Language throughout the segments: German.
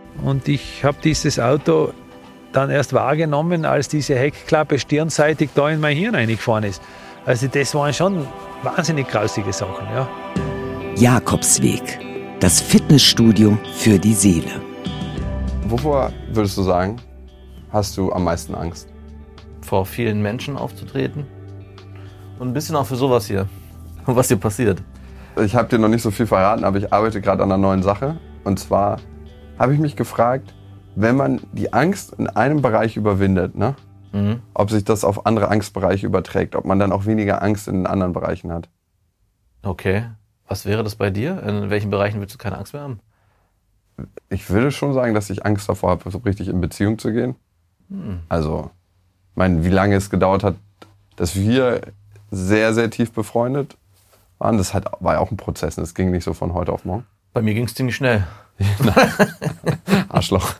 Und ich habe dieses Auto dann erst wahrgenommen, als diese Heckklappe stirnseitig da in mein Hirn reingefahren ist. Also das waren schon wahnsinnig grausige Sachen, ja. Jakobsweg, das Fitnessstudio für die Seele. Wovor würdest du sagen, hast du am meisten Angst? Vor vielen Menschen aufzutreten und ein bisschen auch für sowas hier und was hier passiert. Ich habe dir noch nicht so viel verraten, aber ich arbeite gerade an einer neuen Sache. Und zwar habe ich mich gefragt, wenn man die Angst in einem Bereich überwindet, ne? Ob sich das auf andere Angstbereiche überträgt, ob man dann auch weniger Angst in den anderen Bereichen hat. Okay, was wäre das bei dir? In welchen Bereichen willst du keine Angst mehr haben? Ich würde schon sagen, dass ich Angst davor habe, so richtig in Beziehung zu gehen. Also, ich meine, wie lange es gedauert hat, dass wir sehr, sehr tief befreundet waren, das war ja auch ein Prozess. Es ging nicht so von heute auf morgen. Bei mir ging es ziemlich schnell. Arschloch.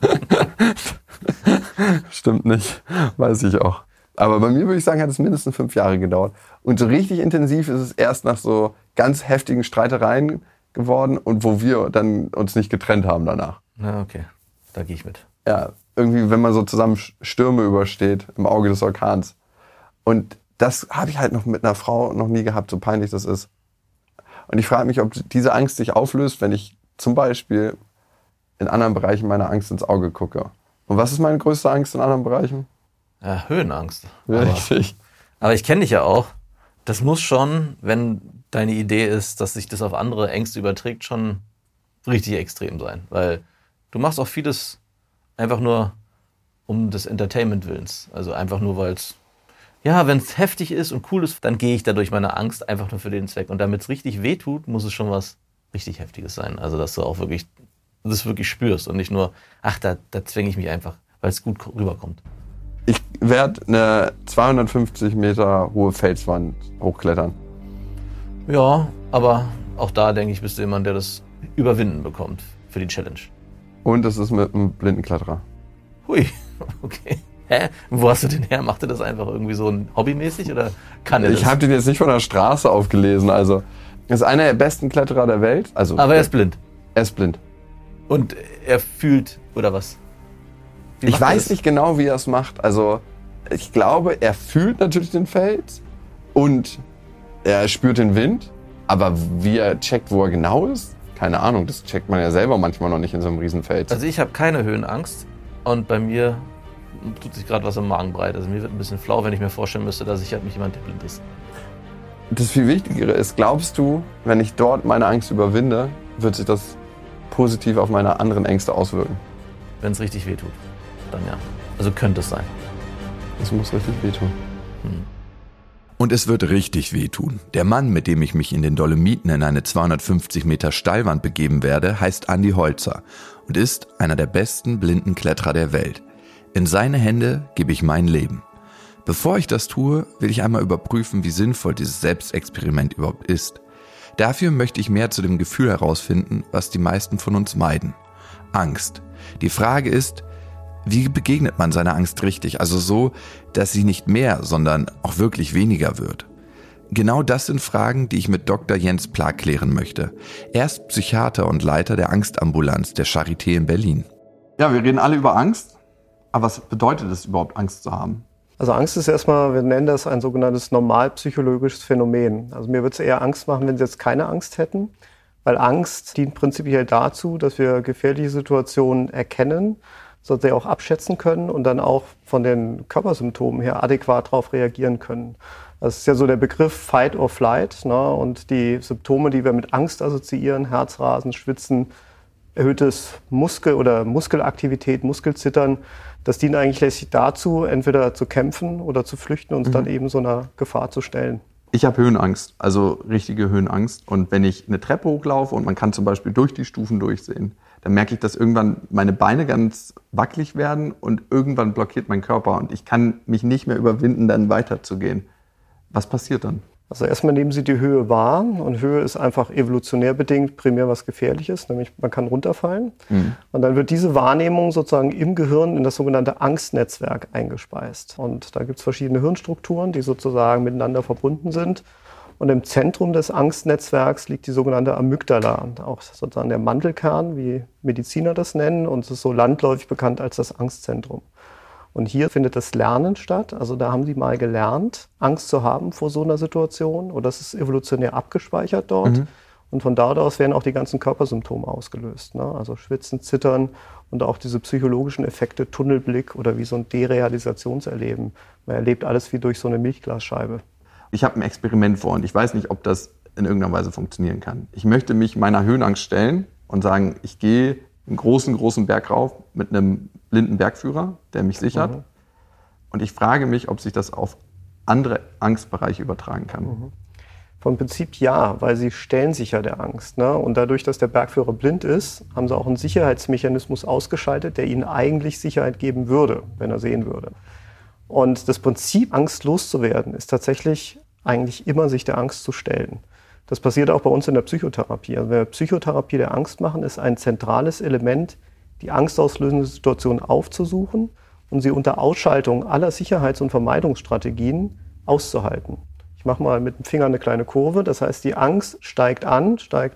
Stimmt nicht, weiß ich auch. Aber bei mir würde ich sagen, hat es mindestens 5 Jahre gedauert. Und so richtig intensiv ist es erst nach so ganz heftigen Streitereien geworden und wo wir dann uns nicht getrennt haben danach. Na, okay, da gehe ich mit. Ja, irgendwie, wenn man so zusammen Stürme übersteht im Auge des Orkans. Und das habe ich halt noch mit einer Frau noch nie gehabt, so peinlich das ist. Und ich frage mich, ob diese Angst sich auflöst, wenn ich zum Beispiel in anderen Bereichen meiner Angst ins Auge gucke. Und was ist meine größte Angst in anderen Bereichen? Ja, Höhenangst. Richtig. Aber ich kenne dich ja auch. Das muss schon, wenn deine Idee ist, dass sich das auf andere Ängste überträgt, schon richtig extrem sein. Weil du machst auch vieles einfach nur um des Entertainment-Willens. Also einfach nur, weil es, ja, wenn es heftig ist und cool ist, dann gehe ich da durch meine Angst einfach nur für den Zweck. Und damit es richtig wehtut, muss es schon was richtig Heftiges sein. Also dass du auch wirklich das wirklich spürst und nicht nur, ach, da zwänge ich mich einfach, weil es gut rüberkommt. Ich werde eine 250 Meter hohe Felswand hochklettern. Ja, aber auch da, denke ich, bist du jemand, der das überwinden bekommt für die Challenge. Und es ist mit einem Blindenkletterer. Hui, okay. Hä? Wo hast du den her? Macht er das einfach irgendwie so hobbymäßig oder kann er das? Ich habe den jetzt nicht von der Straße aufgelesen. Also, er ist einer der besten Kletterer der Welt. Also, aber er ist blind. Er ist blind. Und er fühlt, oder was? Ich weiß nicht genau, wie er es macht. Also, ich glaube, er fühlt natürlich den Fels und er spürt den Wind. Aber wie er checkt, wo er genau ist, keine Ahnung. Das checkt man ja selber manchmal noch nicht in so einem Riesenfels. Also ich habe keine Höhenangst und bei mir tut sich gerade was im Magen breit. Also mir wird ein bisschen flau, wenn ich mir vorstellen müsste, da sichert mich jemand, der blind ist. Das viel Wichtigere ist, glaubst du, wenn ich dort meine Angst überwinde, wird sich das positiv auf meine anderen Ängste auswirken? Wenn es richtig wehtut, dann ja. Also könnte es sein. Es muss richtig wehtun. Und es wird richtig wehtun. Der Mann, mit dem ich mich in den Dolomiten in eine 250 Meter Steilwand begeben werde, heißt Andi Holzer und ist einer der besten blinden Kletterer der Welt. In seine Hände gebe ich mein Leben. Bevor ich das tue, will ich einmal überprüfen, wie sinnvoll dieses Selbstexperiment überhaupt ist. Dafür möchte ich mehr zu dem Gefühl herausfinden, was die meisten von uns meiden. Angst. Die Frage ist, wie begegnet man seiner Angst richtig? Also so, dass sie nicht mehr, sondern auch wirklich weniger wird. Genau das sind Fragen, die ich mit Dr. Jens Pla klären möchte. Er ist Psychiater und Leiter der Angstambulanz der Charité in Berlin. Ja, wir reden alle über Angst. Aber was bedeutet es überhaupt, Angst zu haben? Also Angst ist erstmal, wir nennen das ein sogenanntes normalpsychologisches Phänomen. Also mir würde es eher Angst machen, wenn Sie jetzt keine Angst hätten. Weil Angst dient prinzipiell dazu, dass wir gefährliche Situationen erkennen, sodass wir auch abschätzen können und dann auch von den Körpersymptomen her adäquat darauf reagieren können. Das ist ja so der Begriff Fight or Flight, ne? Und die Symptome, die wir mit Angst assoziieren, Herzrasen, Schwitzen, erhöhtes Muskelaktivität, Muskelzittern, das dient eigentlich letztlich dazu, entweder zu kämpfen oder zu flüchten und uns dann eben so einer Gefahr zu stellen. Ich habe Höhenangst, also richtige Höhenangst. Und wenn ich eine Treppe hochlaufe und man kann zum Beispiel durch die Stufen durchsehen, dann merke ich, dass irgendwann meine Beine ganz wackelig werden und irgendwann blockiert mein Körper und ich kann mich nicht mehr überwinden, dann weiterzugehen. Was passiert dann? Also erstmal nehmen Sie die Höhe wahr und Höhe ist einfach evolutionär bedingt primär was Gefährliches, nämlich man kann runterfallen. Und dann wird diese Wahrnehmung sozusagen im Gehirn in das sogenannte Angstnetzwerk eingespeist. Und da gibt es verschiedene Hirnstrukturen, die sozusagen miteinander verbunden sind. Und im Zentrum des Angstnetzwerks liegt die sogenannte Amygdala, auch sozusagen der Mandelkern, wie Mediziner das nennen, und es ist so landläufig bekannt als das Angstzentrum. Und hier findet das Lernen statt. Also da haben sie mal gelernt, Angst zu haben vor so einer Situation, oder es ist evolutionär abgespeichert dort. Und von dort aus werden auch die ganzen Körpersymptome ausgelöst, ne? Also Schwitzen, Zittern und auch diese psychologischen Effekte, Tunnelblick oder wie so ein Derealisationserleben. Man erlebt alles wie durch so eine Milchglasscheibe. Ich habe ein Experiment vor und ich weiß nicht, ob das in irgendeiner Weise funktionieren kann. Ich möchte mich meiner Höhenangst stellen und sagen, ich gehe einen großen Berg rauf mit einem blinden Bergführer, der mich sichert. Und ich frage mich, ob sich das auf andere Angstbereiche übertragen kann. Vom Prinzip ja, weil sie stellen sich ja der Angst, ne? Und dadurch, dass der Bergführer blind ist, haben sie auch einen Sicherheitsmechanismus ausgeschaltet, der ihnen eigentlich Sicherheit geben würde, wenn er sehen würde. Und das Prinzip, Angst loszuwerden, ist tatsächlich eigentlich immer, sich der Angst zu stellen. Das passiert auch bei uns in der Psychotherapie. Also wenn wir Psychotherapie der Angst machen, ist ein zentrales Element, die angstauslösende Situation aufzusuchen und sie unter Ausschaltung aller Sicherheits- und Vermeidungsstrategien auszuhalten. Ich mache mal mit dem Finger eine kleine Kurve. Das heißt, die Angst steigt an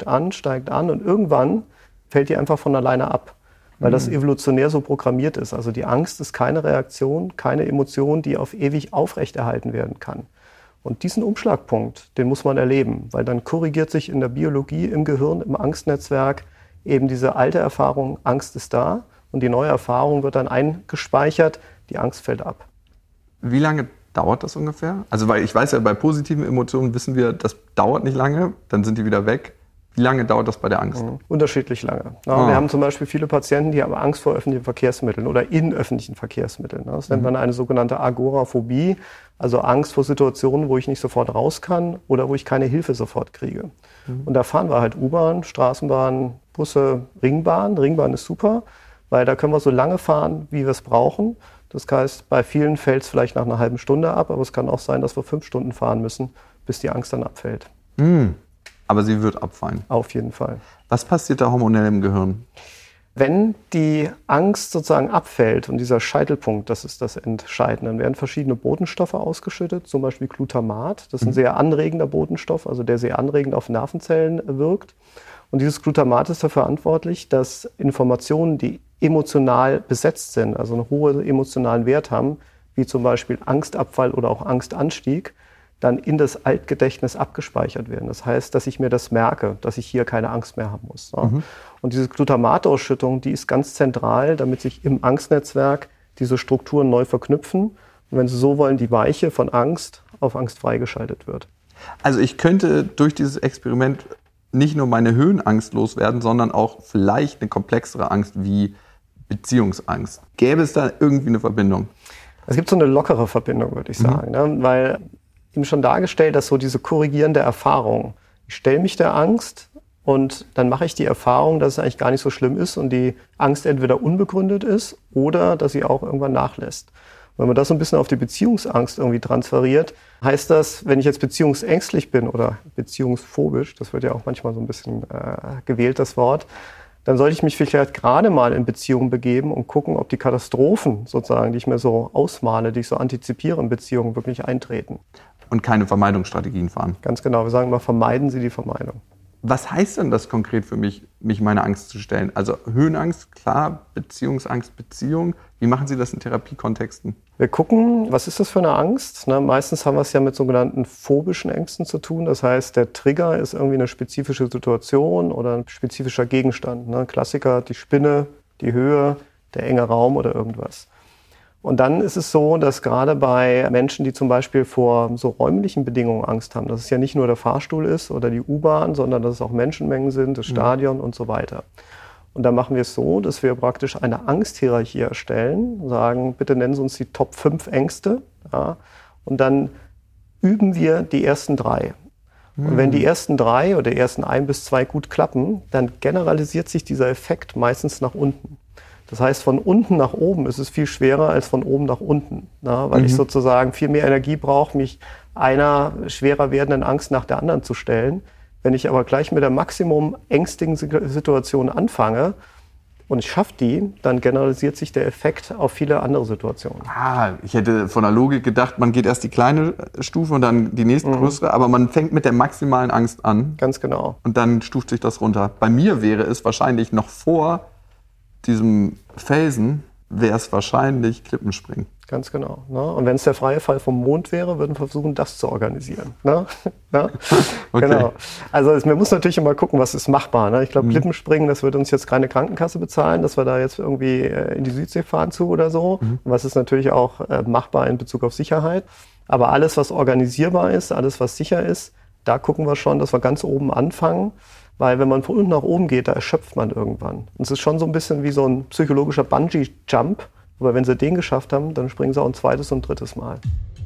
und irgendwann fällt die einfach von alleine ab, weil das evolutionär so programmiert ist. Also die Angst ist keine Reaktion, keine Emotion, die auf ewig aufrechterhalten werden kann. Und diesen Umschlagpunkt, den muss man erleben, weil dann korrigiert sich in der Biologie, im Gehirn, im Angstnetzwerk eben diese alte Erfahrung, Angst ist da, und die neue Erfahrung wird dann eingespeichert, die Angst fällt ab. Wie lange dauert das ungefähr? Also weil ich weiß ja, bei positiven Emotionen wissen wir, das dauert nicht lange, dann sind die wieder weg. Wie lange dauert das bei der Angst? Unterschiedlich lange. Ja, wir haben zum Beispiel viele Patienten, die haben Angst vor öffentlichen Verkehrsmitteln oder in öffentlichen Verkehrsmitteln. Das nennt man eine sogenannte Agoraphobie, also Angst vor Situationen, wo ich nicht sofort raus kann oder wo ich keine Hilfe sofort kriege. Und da fahren wir halt U-Bahn, Straßenbahn, Busse, Ringbahn. Ringbahn ist super, weil da können wir so lange fahren, wie wir es brauchen. Das heißt, bei vielen fällt es vielleicht nach einer halben Stunde ab, aber es kann auch sein, dass wir 5 Stunden fahren müssen, bis die Angst dann abfällt. Aber sie wird abfallen. Auf jeden Fall. Was passiert da hormonell im Gehirn? Wenn die Angst sozusagen abfällt und dieser Scheitelpunkt, das ist das Entscheidende, dann werden verschiedene Botenstoffe ausgeschüttet, zum Beispiel Glutamat. Das ist ein sehr anregender Botenstoff, also der sehr anregend auf Nervenzellen wirkt. Und dieses Glutamat ist dafür verantwortlich, dass Informationen, die emotional besetzt sind, also einen hohen emotionalen Wert haben, wie zum Beispiel Angstabfall oder auch Angstanstieg, dann in das Altgedächtnis abgespeichert werden. Das heißt, dass ich mir das merke, dass ich hier keine Angst mehr haben muss. Und diese Glutamatausschüttung, die ist ganz zentral, damit sich im Angstnetzwerk diese Strukturen neu verknüpfen. Und wenn Sie so wollen, die Weiche von Angst auf Angst freigeschaltet wird. Also ich könnte durch dieses Experiment nicht nur meine Höhenangst loswerden, sondern auch vielleicht eine komplexere Angst wie Beziehungsangst. Gäbe es da irgendwie eine Verbindung? Es gibt so eine lockere Verbindung, würde ich sagen, ne? Weil eben schon dargestellt, dass so diese korrigierende Erfahrung, ich stelle mich der Angst und dann mache ich die Erfahrung, dass es eigentlich gar nicht so schlimm ist und die Angst entweder unbegründet ist oder dass sie auch irgendwann nachlässt. Wenn man das so ein bisschen auf die Beziehungsangst irgendwie transferiert, heißt das, wenn ich jetzt beziehungsängstlich bin oder beziehungsphobisch, das wird ja auch manchmal so ein bisschen gewählt, das Wort, dann sollte ich mich vielleicht gerade mal in Beziehungen begeben und gucken, ob die Katastrophen sozusagen, die ich mir so ausmale, die ich so antizipiere in Beziehungen, wirklich eintreten. Und keine Vermeidungsstrategien fahren. Ganz genau, wir sagen mal, vermeiden Sie die Vermeidung. Was heißt denn das konkret für mich meiner Angst zu stellen? Also Höhenangst, klar, Beziehungsangst, Beziehung. Wie machen Sie das in Therapiekontexten? Wir gucken, was ist das für eine Angst? Meistens haben wir es ja mit sogenannten phobischen Ängsten zu tun. Das heißt, der Trigger ist irgendwie eine spezifische Situation oder ein spezifischer Gegenstand. Klassiker, die Spinne, die Höhe, der enge Raum oder irgendwas. Und dann ist es so, dass gerade bei Menschen, die zum Beispiel vor so räumlichen Bedingungen Angst haben, dass es ja nicht nur der Fahrstuhl ist oder die U-Bahn, sondern dass es auch Menschenmengen sind, das Stadion und so weiter. Und da machen wir es so, dass wir praktisch eine Angsthierarchie erstellen, sagen, bitte nennen Sie uns die Top 5 Ängste. Ja, und dann üben wir die ersten 3. Und wenn die ersten 3 oder die ersten 1 bis 2 gut klappen, dann generalisiert sich dieser Effekt meistens nach unten. Das heißt, von unten nach oben ist es viel schwerer als von oben nach unten, weil ich sozusagen viel mehr Energie brauche, mich einer schwerer werdenden Angst nach der anderen zu stellen. Wenn ich aber gleich mit der maximum ängstigen Situation anfange, und ich schaffe die, dann generalisiert sich der Effekt auf viele andere Situationen. Ich hätte von der Logik gedacht, man geht erst die kleine Stufe und dann die nächste größere, aber man fängt mit der maximalen Angst an. Ganz genau. Und dann stuft sich das runter. Bei mir wäre es wahrscheinlich noch vor diesem Phasen, wäre es wahrscheinlich Klippenspringen. Ganz genau. Ne? Und wenn es der freie Fall vom Mond wäre, würden wir versuchen, das zu organisieren. Ne? Ne? Okay. Genau. Also man muss natürlich immer gucken, was ist machbar. Ne? Ich glaube, Klippenspringen, das wird uns jetzt keine Krankenkasse bezahlen, dass wir da jetzt irgendwie in die Südsee fahren zu oder so. Was ist natürlich auch machbar in Bezug auf Sicherheit. Aber alles, was organisierbar ist, alles, was sicher ist, da gucken wir schon, dass wir ganz oben anfangen. Weil wenn man von unten nach oben geht, da erschöpft man irgendwann. Und es ist schon so ein bisschen wie so ein psychologischer Bungee-Jump. Aber wenn sie den geschafft haben, dann springen sie auch ein zweites und drittes Mal.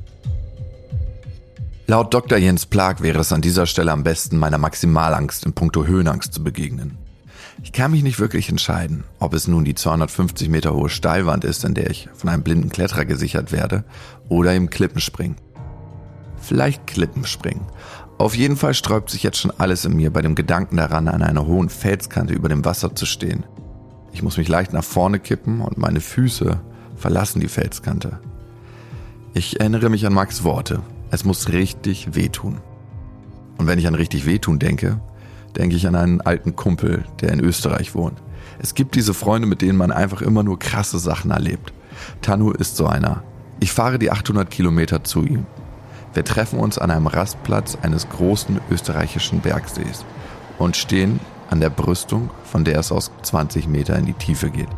Laut Dr. Jens Plag wäre es an dieser Stelle am besten, meiner Maximalangst in puncto Höhenangst zu begegnen. Ich kann mich nicht wirklich entscheiden, ob es nun die 250 Meter hohe Steilwand ist, in der ich von einem blinden Kletterer gesichert werde, oder im Klippenspringen. Vielleicht Klippenspringen. Auf jeden Fall sträubt sich jetzt schon alles in mir bei dem Gedanken daran, an einer hohen Felskante über dem Wasser zu stehen. Ich muss mich leicht nach vorne kippen und meine Füße verlassen die Felskante. Ich erinnere mich an Max' Worte. Es muss richtig wehtun. Und wenn ich an richtig wehtun denke, denke ich an einen alten Kumpel, der in Österreich wohnt. Es gibt diese Freunde, mit denen man einfach immer nur krasse Sachen erlebt. Tanu ist so einer. Ich fahre die 800 Kilometer zu ihm. Wir treffen uns an einem Rastplatz eines großen österreichischen Bergsees und stehen an der Brüstung, von der es aus 20 Meter in die Tiefe geht.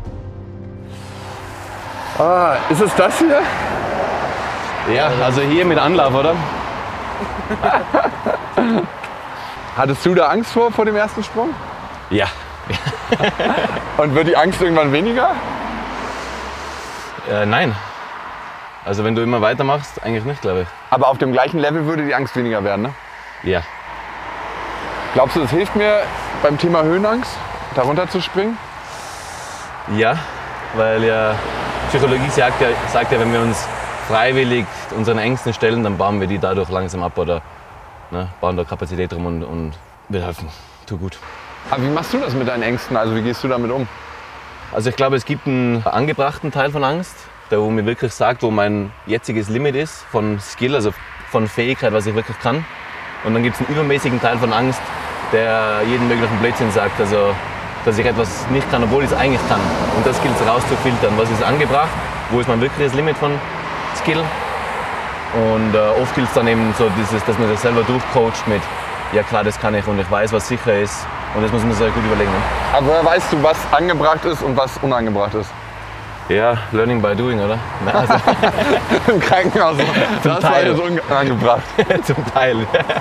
Ist es das hier? Ja, also hier mit Anlauf, oder? Hattest du da Angst vor dem ersten Sprung? Ja. Und wird die Angst irgendwann weniger? Nein. Also wenn du immer weitermachst, eigentlich nicht, glaube ich. Aber auf dem gleichen Level würde die Angst weniger werden, ne? Ja. Glaubst du, das hilft mir beim Thema Höhenangst, da runter zu springen? Ja, weil ja Psychologie sagt ja, wenn wir uns freiwillig unseren Ängsten stellen, dann bauen wir die dadurch langsam ab oder bauen da Kapazität drum und wir helfen. Tu gut. Aber wie machst du das mit deinen Ängsten? Also wie gehst du damit um? Also ich glaube, es gibt einen angebrachten Teil von Angst, der wo mir wirklich sagt, wo mein jetziges Limit ist von Skill, also von Fähigkeit, was ich wirklich kann. Und dann gibt es einen übermäßigen Teil von Angst, der jeden möglichen Blödsinn sagt, also dass ich etwas nicht kann, obwohl ich es eigentlich kann. Und das gilt es rauszufiltern, was ist angebracht, wo ist mein wirkliches Limit von Skill. Und oft gilt es dann eben so, dass man sich selber durchcoacht mit, ja klar, das kann ich und ich weiß, was sicher ist. Und das muss man sich gut überlegen. Ne? Aber woher weißt du, was angebracht ist und was unangebracht ist? Ja, learning by doing, oder? Na, also im Krankenhaus. Das war jetzt unangebracht. Zum Teil.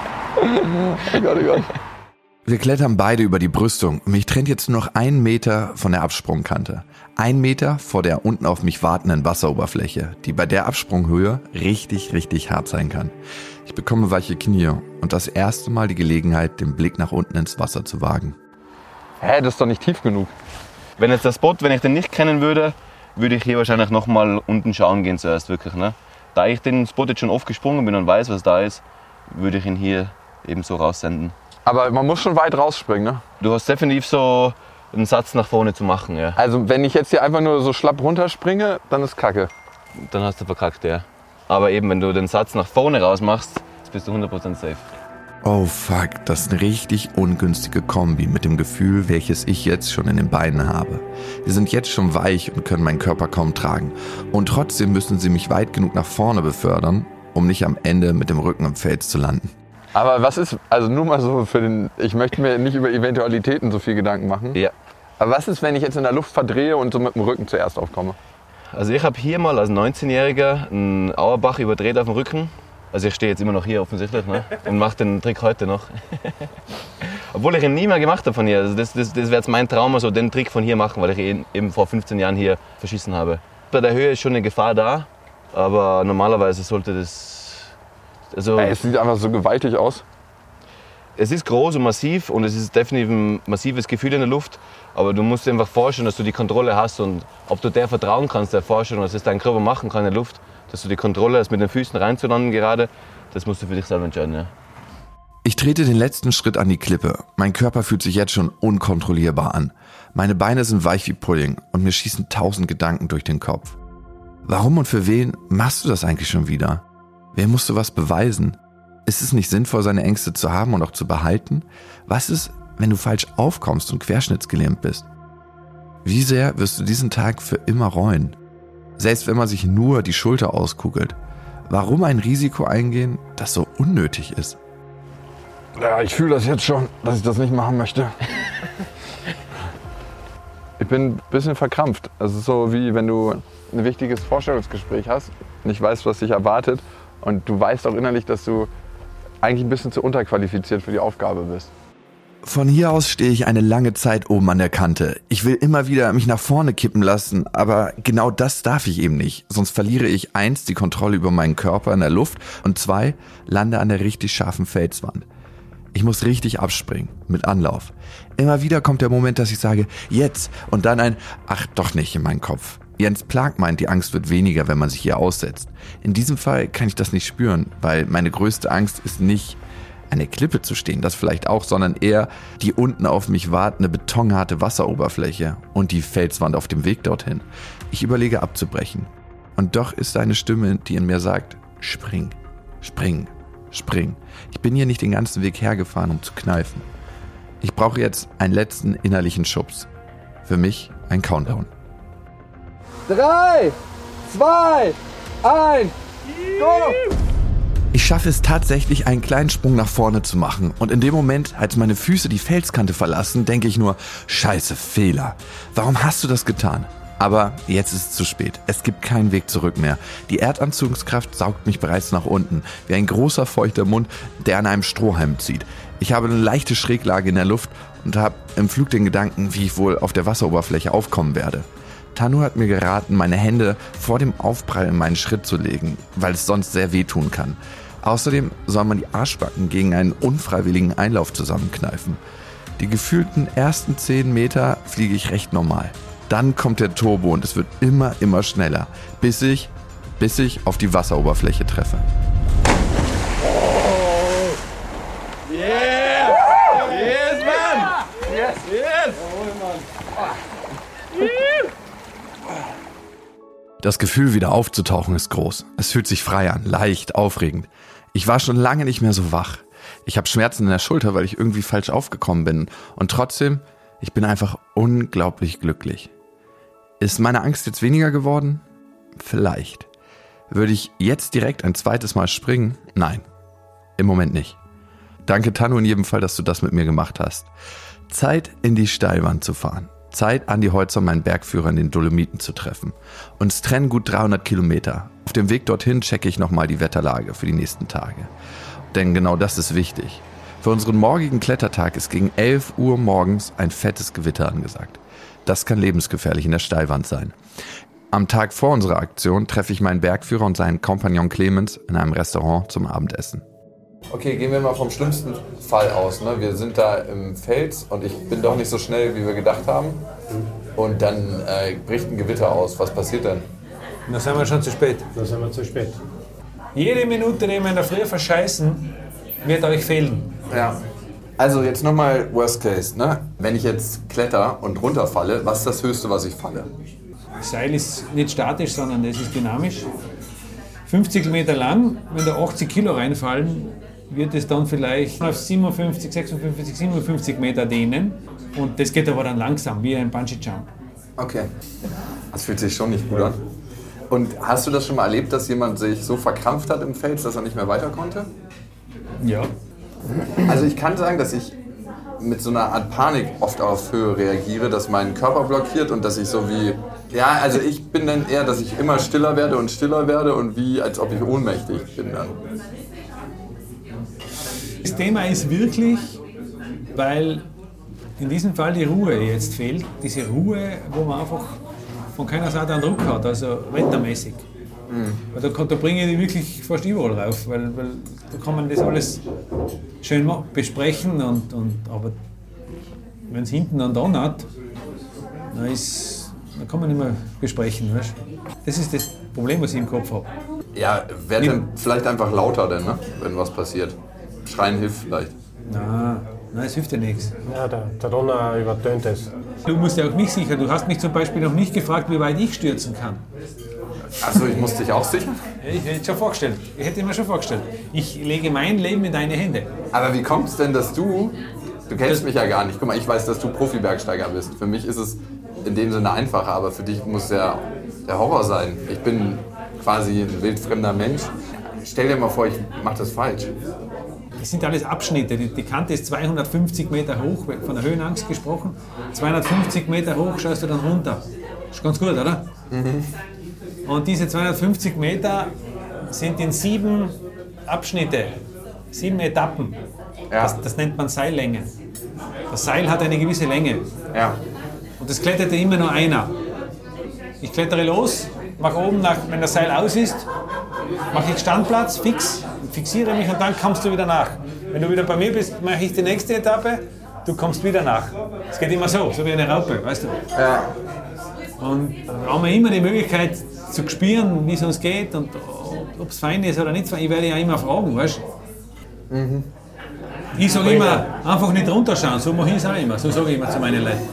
Oh Gott, oh Gott. Wir klettern beide über die Brüstung und mich trennt jetzt nur noch 1 Meter von der Absprungkante. 1 Meter vor der unten auf mich wartenden Wasseroberfläche, die bei der Absprunghöhe richtig, richtig hart sein kann. Ich bekomme weiche Knie und das erste Mal die Gelegenheit, den Blick nach unten ins Wasser zu wagen. Hä, das ist doch nicht tief genug. Wenn jetzt der Spot, wenn ich den nicht kennen würde, würde ich hier wahrscheinlich noch mal unten schauen gehen zuerst wirklich. Ne? Da ich den Spot jetzt schon oft gesprungen bin und weiß, was da ist, würde ich ihn hier eben so raussenden. Aber man muss schon weit rausspringen, ne? Du hast definitiv so einen Satz nach vorne zu machen, ja. Also wenn ich jetzt hier einfach nur so schlapp runterspringe, dann ist Kacke. Dann hast du verkackt, ja. Aber eben, wenn du den Satz nach vorne raus machst, bist du 100% safe. Oh fuck, das ist eine richtig ungünstige Kombi mit dem Gefühl, welches ich jetzt schon in den Beinen habe. Sie sind jetzt schon weich und können meinen Körper kaum tragen. Und trotzdem müssen sie mich weit genug nach vorne befördern, um nicht am Ende mit dem Rücken im Fels zu landen. Aber was ist, also nur mal so für den, ich möchte mir nicht über Eventualitäten so viel Gedanken machen. Ja. Aber was ist, wenn ich jetzt in der Luft verdrehe und so mit dem Rücken zuerst aufkomme? Also ich habe hier mal als 19-Jähriger einen Auerbach überdreht auf dem Rücken. Also ich stehe jetzt immer noch hier offensichtlich, ne? Und mache den Trick heute noch. Obwohl ich ihn nie mehr gemacht habe von hier. Also das wäre jetzt mein Traum, so den Trick von hier machen, weil ich ihn eben vor 15 Jahren hier verschissen habe. Bei der Höhe ist schon eine Gefahr da, aber normalerweise sollte das... Also es sieht einfach so gewaltig aus. Es ist groß und massiv und es ist definitiv ein massives Gefühl in der Luft. Aber du musst dir einfach vorstellen, dass du die Kontrolle hast und ob du der vertrauen kannst, der Vorstellung, dass es dein Körper machen kann in der Luft, dass du die Kontrolle hast, mit den Füßen reinzulanden gerade, das musst du für dich selber entscheiden. Ja. Ich trete den letzten Schritt an die Klippe. Mein Körper fühlt sich jetzt schon unkontrollierbar an. Meine Beine sind weich wie Pudding und mir schießen 1000 Gedanken durch den Kopf. Warum und für wen machst du das eigentlich schon wieder? Wem musst du was beweisen? Ist es nicht sinnvoll, seine Ängste zu haben und auch zu behalten? Was ist, wenn du falsch aufkommst und querschnittsgelähmt bist? Wie sehr wirst du diesen Tag für immer reuen? Selbst wenn man sich nur die Schulter auskugelt. Warum ein Risiko eingehen, das so unnötig ist? Ja, ich fühle das jetzt schon, dass ich das nicht machen möchte. Ich bin ein bisschen verkrampft. Es ist so, wie wenn du ein wichtiges Vorstellungsgespräch hast, nicht weißt, was dich erwartet und du weißt auch innerlich, dass du eigentlich ein bisschen zu unterqualifiziert für die Aufgabe bist. Von hier aus stehe ich eine lange Zeit oben an der Kante. Ich will immer wieder mich nach vorne kippen lassen, aber genau das darf ich eben nicht. Sonst verliere ich 1, die Kontrolle über meinen Körper in der Luft und 2, lande an der richtig scharfen Felswand. Ich muss richtig abspringen, mit Anlauf. Immer wieder kommt der Moment, dass ich sage, jetzt, und dann ein, ach doch nicht in meinen Kopf. Jens Plak meint, die Angst wird weniger, wenn man sich hier aussetzt. In diesem Fall kann ich das nicht spüren, weil meine größte Angst ist nicht, an der Klippe zu stehen, das vielleicht auch, sondern eher die unten auf mich wartende betonharte Wasseroberfläche und die Felswand auf dem Weg dorthin. Ich überlege abzubrechen. Und doch ist da eine Stimme, die in mir sagt, spring, spring, spring. Ich bin hier nicht den ganzen Weg hergefahren, um zu kneifen. Ich brauche jetzt einen letzten innerlichen Schubs. Für mich ein Countdown. 3, 2, 1, go! Ich schaffe es tatsächlich, einen kleinen Sprung nach vorne zu machen. Und in dem Moment, als meine Füße die Felskante verlassen, denke ich nur, scheiße, Fehler. Warum hast du das getan? Aber jetzt ist es zu spät. Es gibt keinen Weg zurück mehr. Die Erdanziehungskraft saugt mich bereits nach unten, wie ein großer feuchter Mund, der an einem Strohhalm zieht. Ich habe eine leichte Schräglage in der Luft und habe im Flug den Gedanken, wie ich wohl auf der Wasseroberfläche aufkommen werde. Tanu hat mir geraten, meine Hände vor dem Aufprall in meinen Schritt zu legen, weil es sonst sehr wehtun kann. Außerdem soll man die Arschbacken gegen einen unfreiwilligen Einlauf zusammenkneifen. Die gefühlten ersten 10 Meter fliege ich recht normal. Dann kommt der Turbo und es wird immer schneller, bis ich auf die Wasseroberfläche treffe. Yeah! Yes, man! Yes! Yes! Das Gefühl, wieder aufzutauchen, ist groß. Es fühlt sich frei an, leicht, aufregend. Ich war schon lange nicht mehr so wach. Ich habe Schmerzen in der Schulter, weil ich irgendwie falsch aufgekommen bin. Und trotzdem, ich bin einfach unglaublich glücklich. Ist meine Angst jetzt weniger geworden? Vielleicht. Würde ich jetzt direkt ein zweites Mal springen? Nein, im Moment nicht. Danke, Tanu, in jedem Fall, dass du das mit mir gemacht hast. Zeit, in die Steilwand zu fahren. Zeit, Andi Holzer, meinen Bergführer, in den Dolomiten zu treffen. Uns trennen gut 300 Kilometer. Auf dem Weg dorthin checke ich nochmal die Wetterlage für die nächsten Tage. Denn genau das ist wichtig. Für unseren morgigen Klettertag ist gegen 11 Uhr morgens ein fettes Gewitter angesagt. Das kann lebensgefährlich in der Steilwand sein. Am Tag vor unserer Aktion treffe ich meinen Bergführer und seinen Kompagnon Clemens in einem Restaurant zum Abendessen. Okay, gehen wir mal vom schlimmsten Fall aus. Ne? Wir sind da im Fels und ich bin doch nicht so schnell, wie wir gedacht haben. Und dann bricht ein Gewitter aus. Was passiert denn? Da sind wir schon zu spät. Da sind wir zu spät. Jede Minute, die wir in der Früh verscheißen, wird euch fehlen. Ja. Also jetzt nochmal Worst Case. Ne? Wenn ich jetzt kletter und runterfalle, was ist das Höchste, was ich falle? Das Seil ist nicht statisch, sondern es ist dynamisch. 50 Meter lang, wenn da 80 Kilo reinfallen, wird es dann vielleicht auf 57, 56, 57 Meter dehnen. Und das geht aber dann langsam, wie ein Bungee-Jump. Okay. Das fühlt sich schon nicht gut an. Und hast du das schon mal erlebt, dass jemand sich so verkrampft hat im Fels, dass er nicht mehr weiter konnte? Ja. Also ich kann sagen, dass ich mit so einer Art Panik oft auf Höhe reagiere, dass mein Körper blockiert und dass ich so wie... Ja, also ich bin dann eher, dass ich immer stiller werde und wie, als ob ich ohnmächtig bin dann. Das Thema ist wirklich, weil in diesem Fall die Ruhe jetzt fehlt. Diese Ruhe, wo man einfach von keiner Seite einen Druck hat, also wettermäßig. Weil da bringe ich die wirklich fast überall rauf, weil da kann man das alles schön besprechen, aber wenn es hinten dann donnert, dann kann man nicht mehr besprechen. Weißt? Das ist das Problem, was ich im Kopf habe. Ja, werd dann vielleicht einfach lauter denn, ne? Wenn was passiert. Schreien hilft vielleicht. Nein, es hilft ja nichts. Ja, der Donner übertönt es. Du musst ja auch mich sichern. Du hast mich zum Beispiel noch nicht gefragt, wie weit ich stürzen kann. Achso, ich muss dich auch sichern? Ich hätte mir schon vorgestellt. Ich lege mein Leben in deine Hände. Aber wie kommt es denn, dass du kennst mich ja gar nicht. Guck mal, ich weiß, dass du Profi-Bergsteiger bist. Für mich ist es in dem Sinne einfacher, aber für dich muss der Horror sein. Ich bin quasi ein wildfremder Mensch. Stell dir mal vor, ich mache das falsch. Das sind alles Abschnitte. Die Kante ist 250 Meter hoch, von der Höhenangst gesprochen. 250 Meter hoch schaust du dann runter. Ist ganz gut, oder? Mhm. Und diese 250 Meter sind in 7 Abschnitte, 7 Etappen. Ja. Das nennt man Seillänge. Das Seil hat eine gewisse Länge. Ja. Und das klettert immer nur einer. Ich klettere los, mache oben, wenn das Seil aus ist, mache ich Standplatz, fixiere mich und dann kommst du wieder nach. Wenn du wieder bei mir bist, mache ich die nächste Etappe, du kommst wieder nach. Es geht immer so wie eine Raupe, weißt du. Ja. Und da haben wir immer die Möglichkeit zu spüren, wie es uns geht und ob es fein ist oder nicht fein. Ich werde ja immer fragen, weißt du. Mhm. Ich sage immer, einfach nicht runterschauen, so mache ich es auch immer. So sage ich immer zu meinen Leuten.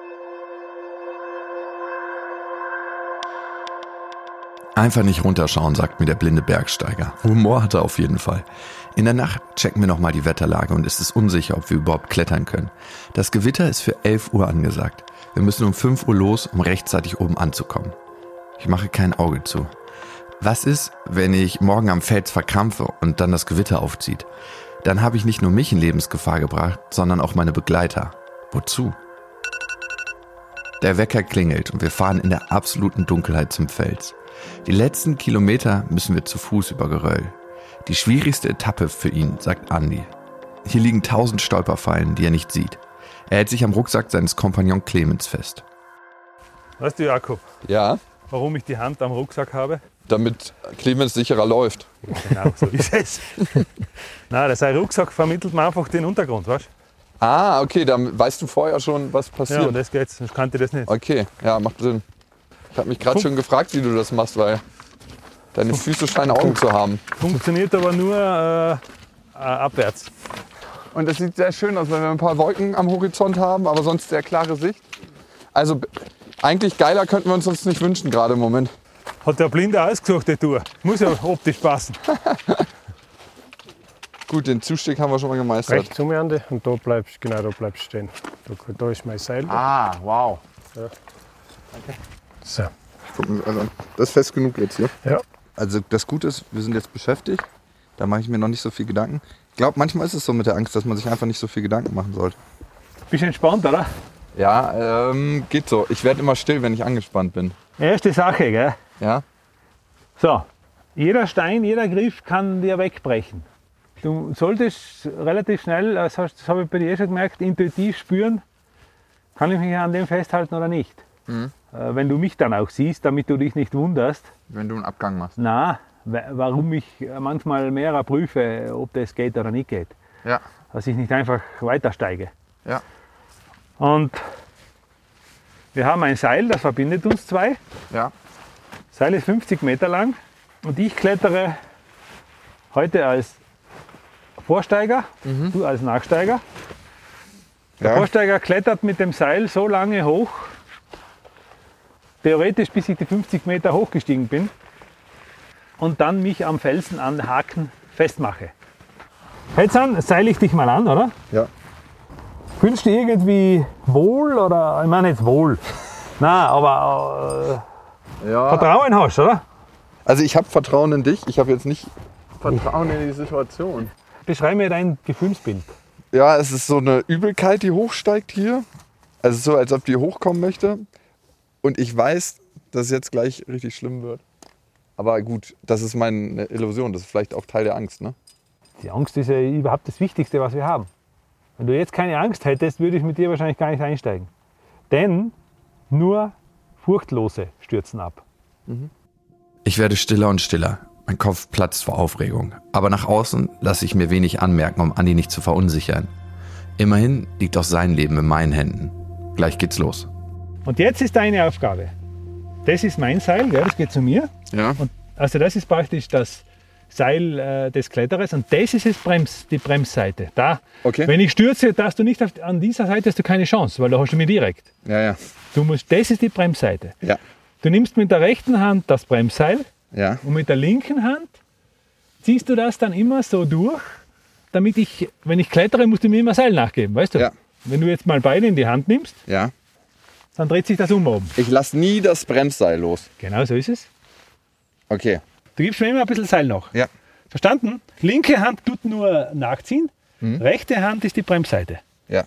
Einfach nicht runterschauen, sagt mir der blinde Bergsteiger. Humor hat er auf jeden Fall. In der Nacht checken wir nochmal die Wetterlage und es ist unsicher, ob wir überhaupt klettern können. Das Gewitter ist für 11 Uhr angesagt. Wir müssen um 5 Uhr los, um rechtzeitig oben anzukommen. Ich mache kein Auge zu. Was ist, wenn ich morgen am Fels verkrampfe und dann das Gewitter aufzieht? Dann habe ich nicht nur mich in Lebensgefahr gebracht, sondern auch meine Begleiter. Wozu? Der Wecker klingelt und wir fahren in der absoluten Dunkelheit zum Fels. Die letzten Kilometer müssen wir zu Fuß über Geröll. Die schwierigste Etappe für ihn, sagt Andi. Hier liegen 1000 Stolperfallen, die er nicht sieht. Er hält sich am Rucksack seines Kompagnon Clemens fest. Weißt du, Jakob, ja? Warum ich die Hand am Rucksack habe? Damit Clemens sicherer läuft. Genau, so ist es. Nein, sein Rucksack vermittelt mir einfach den Untergrund, weißt du? Ah, okay, dann weißt du vorher schon, was passiert. Ja, und das geht's, sonst kannte ich das nicht. Okay, ja, macht Sinn. Ich habe mich gerade schon gefragt, wie du das machst, weil deine Füße scheinen Augen zu haben. Funktioniert aber nur abwärts. Und es sieht sehr schön aus, weil wir ein paar Wolken am Horizont haben, aber sonst sehr klare Sicht. Also eigentlich geiler könnten wir uns das nicht wünschen gerade im Moment. Hat der Blinde ausgesucht, die Tour. Muss ja optisch passen. Gut, den Zustieg haben wir schon mal gemeistert. Rechts um Ende und da bleibst du stehen. Da ist mein Seil. Ah, wow. Ja. Okay. So. Guck mir das an. Das ist fest genug jetzt hier. Ja. Also das Gute ist, wir sind jetzt beschäftigt. Da mache ich mir noch nicht so viel Gedanken. Ich glaube, manchmal ist es so mit der Angst, dass man sich einfach nicht so viel Gedanken machen sollte. Bist du entspannt, oder? Ja, geht so. Ich werde immer still, wenn ich angespannt bin. Erste Sache, gell? Ja. So, jeder Stein, jeder Griff kann dir wegbrechen. Du solltest relativ schnell, das habe ich bei dir schon gemerkt, intuitiv spüren, kann ich mich an dem festhalten oder nicht. Mhm. Wenn du mich dann auch siehst, damit du dich nicht wunderst. Wenn du einen Abgang machst. Na, warum ich manchmal mehrer prüfe, ob das geht oder nicht geht. Ja. Dass ich nicht einfach weitersteige. Ja. Und wir haben ein Seil, das verbindet uns zwei. Ja. Das Seil ist 50 Meter lang und ich klettere heute als Vorsteiger, du als Nachsteiger. Der Vorsteiger klettert mit dem Seil so lange hoch, theoretisch bis ich die 50 Meter hochgestiegen bin und dann mich am Felsen an Haken festmache. Jetzt seile ich dich mal an, oder? Ja. Fühlst du dich irgendwie wohl oder, ich meine jetzt wohl, nein, aber Vertrauen hast, oder? Also ich habe Vertrauen in dich, ich habe jetzt nicht Vertrauen in die Situation. Beschreib mir dein Gefühlsbild. Ja, es ist so eine Übelkeit, die hochsteigt hier. Also so, als ob die hochkommen möchte. Und ich weiß, dass es jetzt gleich richtig schlimm wird. Aber gut, das ist meine Illusion, das ist vielleicht auch Teil der Angst, ne? Die Angst ist ja überhaupt das Wichtigste, was wir haben. Wenn du jetzt keine Angst hättest, würde ich mit dir wahrscheinlich gar nicht einsteigen. Denn nur Furchtlose stürzen ab. Ich werde stiller und stiller. Mein Kopf platzt vor Aufregung. Aber nach außen lasse ich mir wenig anmerken, um Andi nicht zu verunsichern. Immerhin liegt auch sein Leben in meinen Händen. Gleich geht's los. Und jetzt ist deine Aufgabe. Das ist mein Seil, das geht zu mir. Ja. Und also das ist praktisch das Seil des Kletterers und das ist jetzt die Bremsseite. Da, Okay. wenn ich stürze, hast du nicht an dieser Seite hast du keine Chance, weil da hast du mich direkt. Ja. Das ist die Bremsseite. Ja. Du nimmst mit der rechten Hand das Bremsseil Ja. und mit der linken Hand ziehst du das dann immer so durch, damit wenn ich klettere, musst du mir immer Seil nachgeben, weißt du? Ja. Wenn du jetzt mal beide in die Hand nimmst, Ja. dann dreht sich das um oben. Ich lasse nie das Bremsseil los. Genau so ist es. Okay. Du gibst mir immer ein bisschen Seil nach. Ja. Verstanden? Linke Hand tut nur nachziehen, rechte Hand ist die Bremsseite. Ja.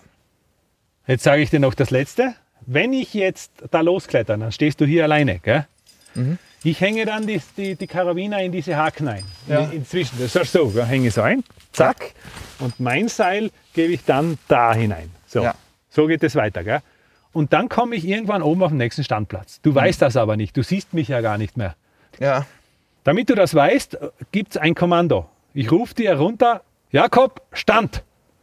Jetzt sage ich dir noch das Letzte. Wenn ich jetzt da loskletter, dann stehst du hier alleine. Gell? Ich hänge dann die Karabiner in diese Haken ein. Ja. Inzwischen, das ist so, gell? Hänge so ein, zack. Und mein Seil gebe ich dann da hinein. So, Ja. so geht es weiter. Gell? Und dann komme ich irgendwann oben auf den nächsten Standplatz. Du weißt das aber nicht, du siehst mich ja gar nicht mehr. Ja. Damit du das weißt, gibt es ein Kommando. Ich rufe dir runter, Jakob, Stand.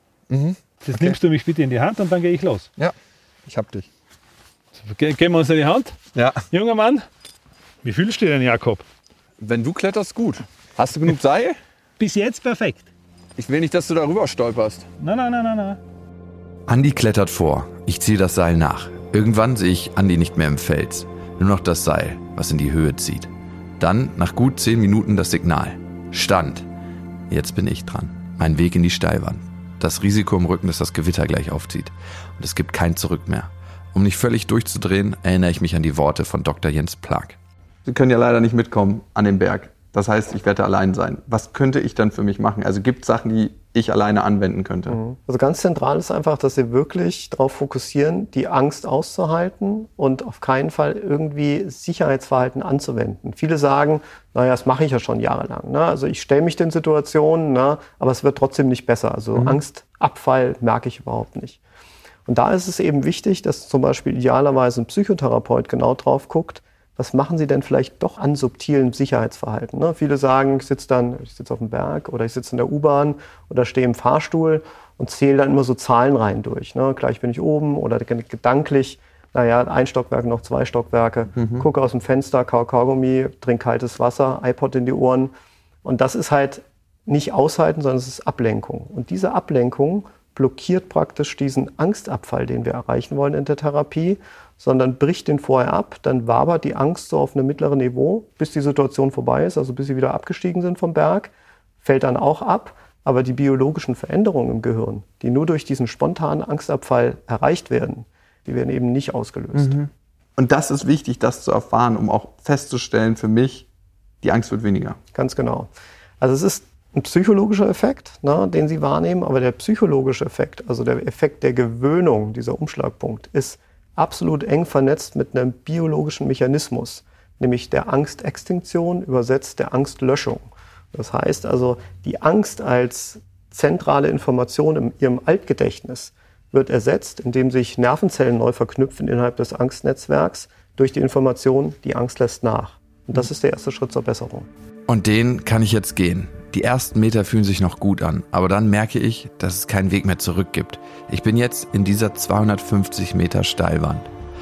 Jetzt nimmst du mich bitte in die Hand und dann gehe ich los. Ja. Ich hab dich. Geben wir uns in die Hand. Ja. Junger Mann, wie fühlst du dich denn, Jakob? Wenn du kletterst, gut. Hast du genug Seil? Bis jetzt perfekt. Ich will nicht, dass du darüber stolperst. Nein. Andi klettert vor. Ich ziehe das Seil nach. Irgendwann sehe ich Andi nicht mehr im Fels. Nur noch das Seil, was in die Höhe zieht. Dann, nach gut 10 Minuten, das Signal. Stand. Jetzt bin ich dran. Mein Weg in die Steilwand. Das Risiko im Rücken, dass das Gewitter gleich aufzieht. Und es gibt kein Zurück mehr. Um nicht völlig durchzudrehen, erinnere ich mich an die Worte von Dr. Jens Plak. Sie können ja leider nicht mitkommen an den Berg. Das heißt, ich werde allein sein. Was könnte ich dann für mich machen? Also gibt es Sachen, die ich alleine anwenden könnte? Also ganz zentral ist einfach, dass Sie wirklich darauf fokussieren, die Angst auszuhalten und auf keinen Fall irgendwie Sicherheitsverhalten anzuwenden. Viele sagen, naja, das mache ich ja schon jahrelang. Ne? Also ich stelle mich den Situationen, ne? Aber es wird trotzdem nicht besser. Also Angstabfall merke ich überhaupt nicht. Und da ist es eben wichtig, dass zum Beispiel idealerweise ein Psychotherapeut genau drauf guckt, was machen Sie denn vielleicht doch an subtilem Sicherheitsverhalten? Ne? Viele sagen, ich sitze auf dem Berg oder ich sitze in der U-Bahn oder stehe im Fahrstuhl und zähle dann immer so Zahlenreihen durch. Ne? Gleich bin ich oben oder gedanklich, naja, 1 Stockwerk, noch 2 Stockwerke, gucke aus dem Fenster, kau Kaugummi, trinke kaltes Wasser, iPod in die Ohren. Und das ist halt nicht aushalten, sondern es ist Ablenkung. Und diese Ablenkung blockiert praktisch diesen Angstabfall, den wir erreichen wollen in der Therapie, sondern bricht den vorher ab, dann wabert die Angst so auf einem mittleren Niveau, bis die Situation vorbei ist, also bis sie wieder abgestiegen sind vom Berg, fällt dann auch ab, aber die biologischen Veränderungen im Gehirn, die nur durch diesen spontanen Angstabfall erreicht werden, die werden eben nicht ausgelöst. Und das ist wichtig, das zu erfahren, um auch festzustellen für mich, die Angst wird weniger. Ganz genau. Also es ist ein psychologischer Effekt, ne, den Sie wahrnehmen, aber der psychologische Effekt, also der Effekt der Gewöhnung, dieser Umschlagpunkt, ist absolut eng vernetzt mit einem biologischen Mechanismus, nämlich der Angstextinktion, übersetzt der Angstlöschung. Das heißt also, die Angst als zentrale Information in Ihrem Altgedächtnis wird ersetzt, indem sich Nervenzellen neu verknüpfen innerhalb des Angstnetzwerks durch die Information, die Angst lässt nach. Und das ist der erste Schritt zur Besserung. Und den kann ich jetzt gehen. Die ersten Meter fühlen sich noch gut an, aber dann merke ich, dass es keinen Weg mehr zurück gibt. Ich bin jetzt in dieser 250 Meter Steilwand.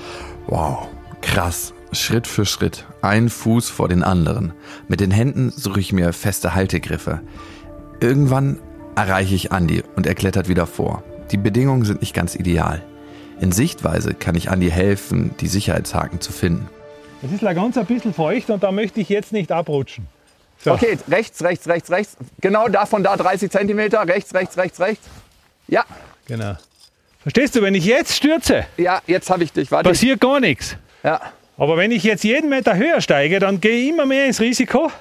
Wow, krass. Schritt für Schritt, ein Fuß vor den anderen. Mit den Händen suche ich mir feste Haltegriffe. Irgendwann erreiche ich Andi und er klettert wieder vor. Die Bedingungen sind nicht ganz ideal. In Sichtweise kann ich Andi helfen, die Sicherheitshaken zu finden. Es ist ganz ein bisschen feucht und da möchte ich jetzt nicht abrutschen. So. Okay, rechts. Genau davon da 30 Zentimeter. Rechts. Ja, Genau. Verstehst du, wenn ich jetzt stürze, ja, jetzt habe ich dich. Warte. passiert gar nichts. Ja. Aber wenn ich jetzt jeden Meter höher steige, dann gehe ich immer mehr ins Risiko,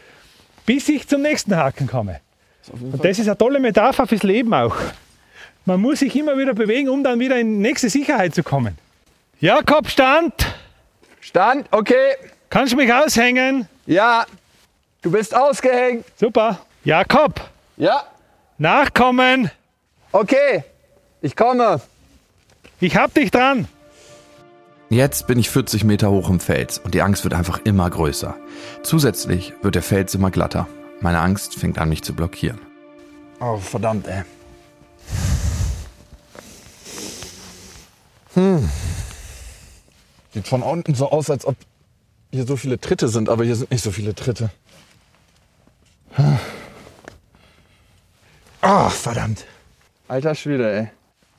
bis ich zum nächsten Haken komme. Und das ist eine tolle Metapher fürs Leben auch. Man muss sich immer wieder bewegen, um dann wieder in die nächste Sicherheit zu kommen. Jakob, Stand! Stand, okay. Kannst du mich aushängen? Ja, du bist ausgehängt. Super. Jakob, Ja, nachkommen! okay. Ich komme. Ich hab dich dran! Jetzt bin ich 40 Meter hoch im Fels und die Angst wird einfach immer größer. Zusätzlich wird der Fels immer glatter. Meine Angst fängt an, mich zu blockieren. Oh, verdammt, ey. Sieht von unten so aus, als ob hier so viele Tritte sind, aber hier sind nicht so viele Tritte. Oh, verdammt. Alter Schwede, ey.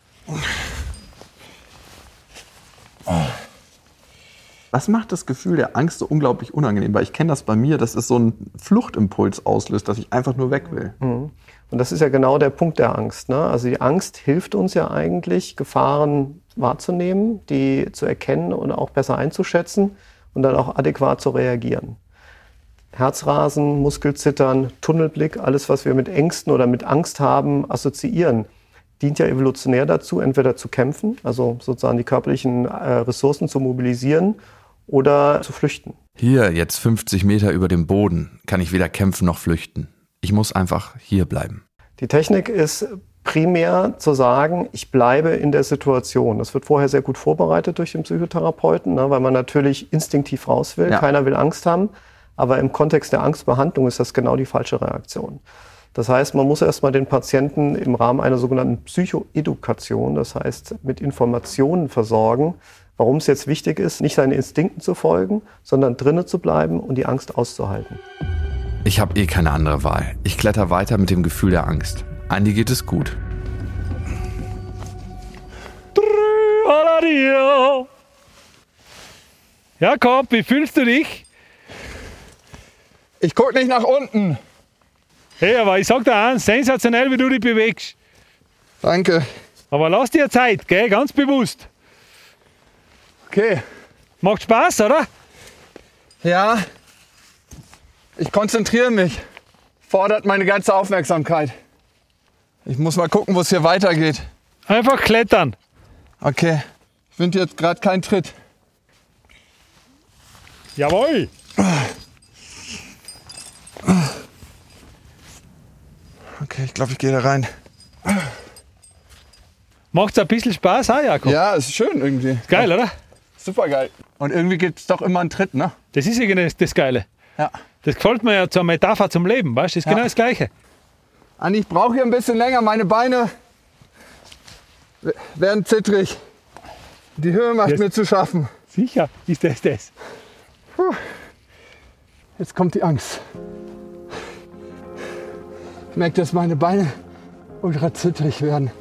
Was macht das Gefühl der Angst so unglaublich unangenehm? Weil ich kenne das bei mir, dass es so einen Fluchtimpuls auslöst, dass ich einfach nur weg will. Und das ist ja genau der Punkt der Angst, ne? Also die Angst hilft uns ja eigentlich, Gefahren wahrzunehmen, die zu erkennen und auch besser einzuschätzen und dann auch adäquat zu reagieren. Herzrasen, Muskelzittern, Tunnelblick, alles, was wir mit Ängsten oder mit Angst haben, assoziieren, dient ja evolutionär dazu, entweder zu kämpfen, also sozusagen die körperlichen Ressourcen zu mobilisieren oder zu flüchten. Hier, jetzt 50 Meter über dem Boden, kann ich weder kämpfen noch flüchten. Ich muss einfach hier bleiben. Die Technik ist primär zu sagen, ich bleibe in der Situation. Das wird vorher sehr gut vorbereitet durch den Psychotherapeuten, ne, weil man natürlich instinktiv raus will. Ja. Keiner will Angst haben. Aber im Kontext der Angstbehandlung ist das genau die falsche Reaktion. Das heißt, man muss erstmal den Patienten im Rahmen einer sogenannten Psychoedukation, das heißt mit Informationen versorgen, warum es jetzt wichtig ist, nicht seinen Instinkten zu folgen, sondern drinnen zu bleiben und die Angst auszuhalten. Ich habe keine andere Wahl. Ich kletter weiter mit dem Gefühl der Angst. Andi geht es gut. Jakob, wie fühlst du dich? Ich guck nicht nach unten. Hey, aber ich sag dir eins, sensationell, wie du dich bewegst. Danke. Aber lass dir Zeit, gell? Ganz bewusst. Okay. Macht Spaß, oder? Ja. Ich konzentriere mich. Fordert meine ganze Aufmerksamkeit. Ich muss mal gucken, wo es hier weitergeht. Einfach klettern. Okay. Ich finde jetzt gerade keinen Tritt. Jawohl. Okay, ich glaube, ich gehe da rein. Macht's ein bisschen Spaß, ha, Jakob? Ja, ist schön irgendwie. Geil, oder? Super geil. Und irgendwie gibt es doch immer einen Tritt, ne? Das ist ja genau das Geile. Ja. Das gefällt mir ja zur Metapher zum Leben, weißt du? Das ist genau das Gleiche. Andi, ich brauche hier ein bisschen länger. Meine Beine werden zittrig. Die Höhe macht Jetzt- mir zu schaffen. Sicher ist das. Jetzt kommt die Angst. Ich merke, dass meine Beine ultra zittrig werden.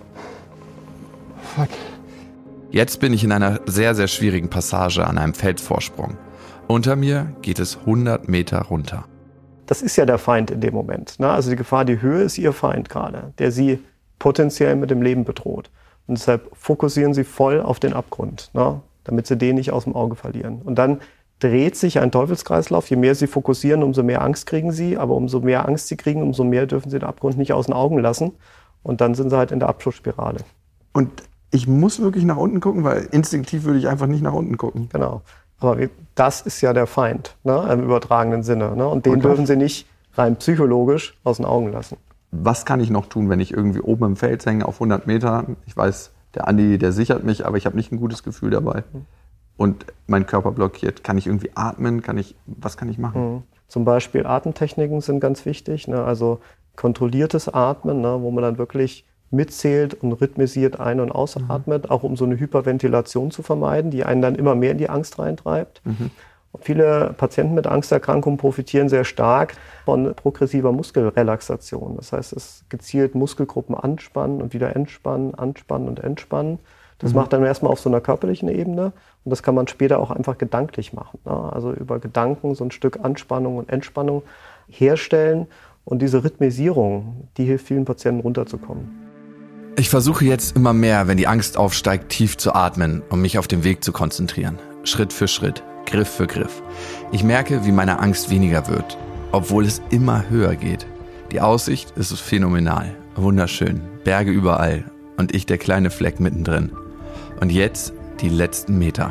Fuck. Jetzt bin ich in einer sehr, sehr schwierigen Passage an einem Felsvorsprung. Unter mir geht es 100 Meter runter. Das ist ja der Feind in dem Moment, ne? Also die Gefahr, die Höhe ist ihr Feind gerade, der sie potenziell mit dem Leben bedroht. Und deshalb fokussieren sie voll auf den Abgrund, ne? Damit sie den nicht aus dem Auge verlieren. Und dann dreht sich ein Teufelskreislauf. Je mehr sie fokussieren, umso mehr Angst kriegen sie. Aber umso mehr Angst sie kriegen, umso mehr dürfen sie den Abgrund nicht aus den Augen lassen. Und dann sind sie halt in der Abschussspirale. Und ich muss wirklich nach unten gucken, weil instinktiv würde ich einfach nicht nach unten gucken. Genau. Aber das ist ja der Feind, ne? Im übertragenen Sinne. Ne? Und den Okay. dürfen sie nicht rein psychologisch aus den Augen lassen. Was kann ich noch tun, wenn ich irgendwie oben im Fels hänge auf 100 Meter? Ich weiß, der Andi, der sichert mich, aber ich habe nicht ein gutes Gefühl dabei. Und mein Körper blockiert. Kann ich irgendwie atmen? Was kann ich machen? Zum Beispiel Atemtechniken sind ganz wichtig, ne? Also kontrolliertes Atmen, ne? Wo man dann wirklich mitzählt und rhythmisiert ein- und ausatmet, auch um so eine Hyperventilation zu vermeiden, die einen dann immer mehr in die Angst reintreibt. Und viele Patienten mit Angsterkrankungen profitieren sehr stark von progressiver Muskelrelaxation. Das heißt, es gezielt Muskelgruppen anspannen und wieder entspannen, anspannen und entspannen. Das macht dann erstmal auf so einer körperlichen Ebene und das kann man später auch einfach gedanklich machen, ne? Also über Gedanken so ein Stück Anspannung und Entspannung herstellen und diese Rhythmisierung, die hilft vielen Patienten runterzukommen. Ich versuche jetzt immer mehr, wenn die Angst aufsteigt, tief zu atmen, um mich auf den Weg zu konzentrieren. Schritt für Schritt, Griff für Griff. Ich merke, wie meine Angst weniger wird, obwohl es immer höher geht. Die Aussicht ist phänomenal, wunderschön, Berge überall und ich der kleine Fleck mittendrin. Und jetzt die letzten Meter.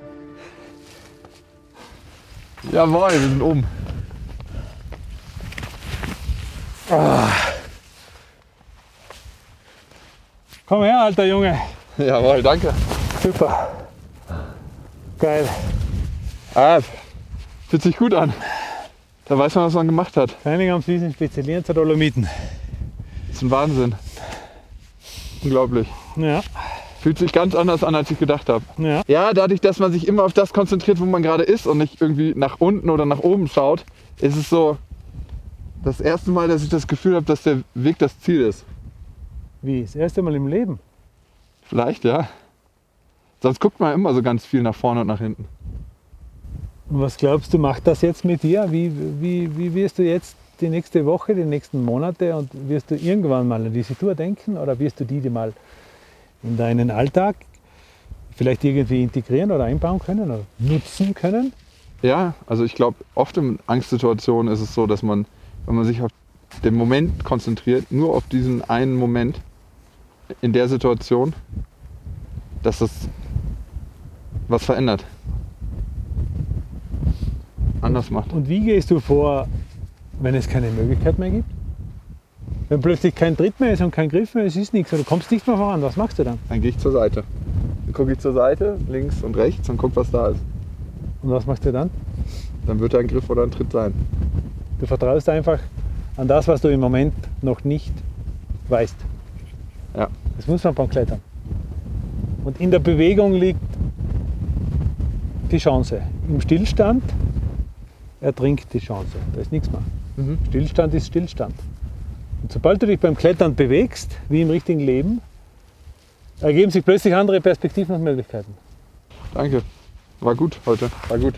Jawohl, wir sind oben. Komm her, alter Junge. Jawohl, danke. Super. Geil. Fühlt sich gut an. Da weiß man, was man gemacht hat. Einige haben sich spezialisiert zu Dolomiten. Das ist ein Wahnsinn. Unglaublich. Ja, Fühlt sich ganz anders an, als ich gedacht habe. ja. Ja, dadurch, dass man sich immer auf das konzentriert, wo man gerade ist und nicht irgendwie nach unten oder nach oben schaut, ist es so, das erste Mal, dass ich das Gefühl habe, dass der Weg das Ziel ist. Wie? Das erste Mal im Leben? Vielleicht, ja. Sonst guckt man immer so ganz viel nach vorne und nach hinten. Und was glaubst du, macht das jetzt mit dir? Wie wirst du jetzt die nächste Woche, die nächsten Monate und wirst du irgendwann mal an diese Tour denken oder wirst du die mal in deinen Alltag vielleicht irgendwie integrieren oder einbauen können oder nutzen können? Ja, also ich glaube, oft in Angstsituationen ist es so, dass man, wenn man sich auf den Moment konzentriert, nur auf diesen einen Moment in der Situation, dass das was verändert. Anders macht. Und wie gehst du vor, wenn es keine Möglichkeit mehr gibt? Wenn plötzlich kein Tritt mehr ist und kein Griff mehr, es ist nichts, du kommst nicht mehr voran, was machst du dann? Dann gehe ich zur Seite. Dann gucke ich zur Seite, links und rechts und gucke, was da ist. Und was machst du dann? Dann wird da ein Griff oder ein Tritt sein. Du vertraust einfach an das, was du im Moment noch nicht weißt. Ja. Das muss man beim Klettern. Und in der Bewegung liegt die Chance. Im Stillstand ertrinkt die Chance. Da ist nichts mehr. Stillstand ist Stillstand. Und sobald du dich beim Klettern bewegst, wie im richtigen Leben, ergeben sich plötzlich andere Perspektiven und Möglichkeiten. Danke. War gut heute. War gut.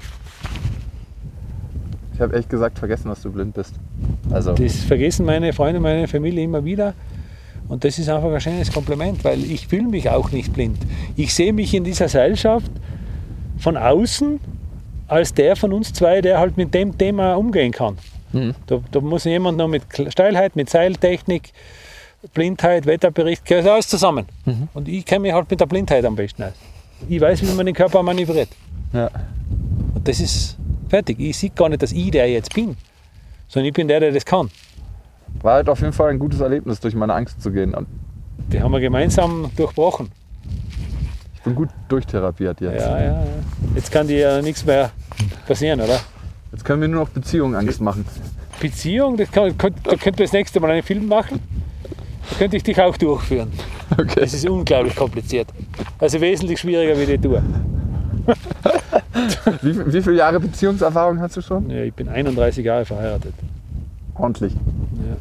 Ich habe echt gesagt vergessen, dass du blind bist. Also. Das vergessen meine Freunde, meine Familie immer wieder. Und das ist einfach ein schönes Kompliment, weil ich fühle mich auch nicht blind. Ich sehe mich in dieser Seilschaft von außen als der von uns zwei, der halt mit dem Thema umgehen kann. Da muss jemand noch mit Steilheit, mit Seiltechnik, Blindheit, Wetterbericht, gehört alles zusammen. Und ich kenne mich halt mit der Blindheit am besten aus. Ich weiß, wie man den Körper manövriert. Ja. Und das ist fertig. Ich sehe gar nicht, dass ich der jetzt bin, sondern ich bin der das kann. War halt auf jeden Fall ein gutes Erlebnis, durch meine Angst zu gehen. Und Die haben wir gemeinsam durchbrochen. ich bin gut durchtherapiert jetzt. Ja. Jetzt kann dir ja nichts mehr passieren, oder? Jetzt können wir nur noch Beziehungen Angst machen. Beziehung, da könnte wir das nächste Mal einen Film machen. Da könnte ich dich auch durchführen. Okay. Das ist unglaublich kompliziert. Also wesentlich schwieriger wie die Tour. Wie viele Jahre Beziehungserfahrung hast du schon? Ja, ich bin 31 Jahre verheiratet. Ordentlich. Ja.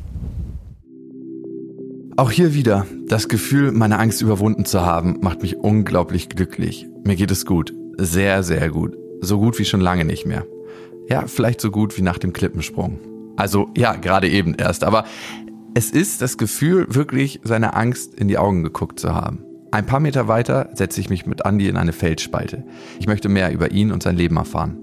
Auch hier wieder, das Gefühl, meine Angst überwunden zu haben, macht mich unglaublich glücklich. Mir geht es gut. Sehr, sehr gut. So gut wie schon lange nicht mehr. Ja, vielleicht so gut wie nach dem Klippensprung. Also, ja, gerade eben erst. Aber es ist das Gefühl, wirklich seiner Angst in die Augen geguckt zu haben. Ein paar Meter weiter setze ich mich mit Andi in eine Felsspalte. Ich möchte mehr über ihn und sein Leben erfahren.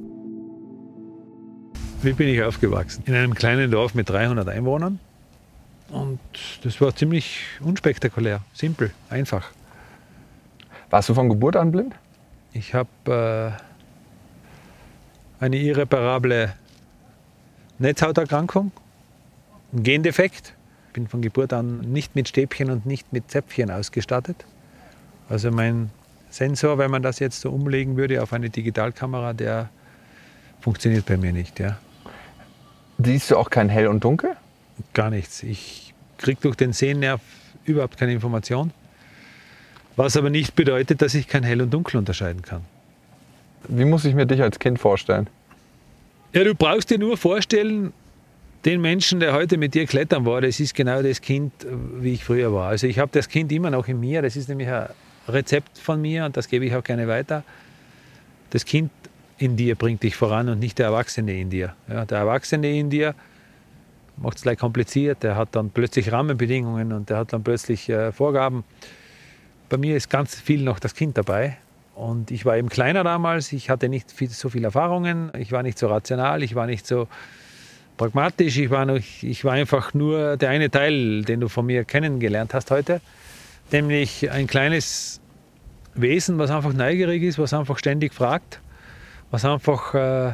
Wie bin ich aufgewachsen? In einem kleinen Dorf mit 300 Einwohnern. Und das war ziemlich unspektakulär, simpel, einfach. Warst du von Geburt an blind? Ich habe eine irreparable Netzhauterkrankung, einen Gendefekt. Ich bin von Geburt an nicht mit Stäbchen und nicht mit Zäpfchen ausgestattet. Also mein Sensor, wenn man das jetzt so umlegen würde auf eine Digitalkamera, der funktioniert bei mir nicht. Ja. Siehst du auch kein Hell und Dunkel? Gar nichts. Ich kriege durch den Sehnerv überhaupt keine Information. Was aber nicht bedeutet, dass ich kein Hell und Dunkel unterscheiden kann. Wie muss ich mir dich als Kind vorstellen? Ja, du brauchst dir nur vorstellen, den Menschen, der heute mit dir klettern war, das ist genau das Kind, wie ich früher war. Also ich habe das Kind immer noch in mir. Das ist nämlich ein Rezept von mir und das gebe ich auch gerne weiter. Das Kind in dir bringt dich voran und nicht der Erwachsene in dir. Ja, der Erwachsene in dir macht es gleich kompliziert. Der hat dann plötzlich Rahmenbedingungen und der hat dann plötzlich Vorgaben. Bei mir ist ganz viel noch das Kind dabei. Und ich war eben kleiner damals, ich hatte nicht so viele Erfahrungen, ich war nicht so rational, ich war nicht so pragmatisch, ich war einfach nur der eine Teil, den du von mir kennengelernt hast heute. Nämlich ein kleines Wesen, was einfach neugierig ist, was einfach ständig fragt, was einfach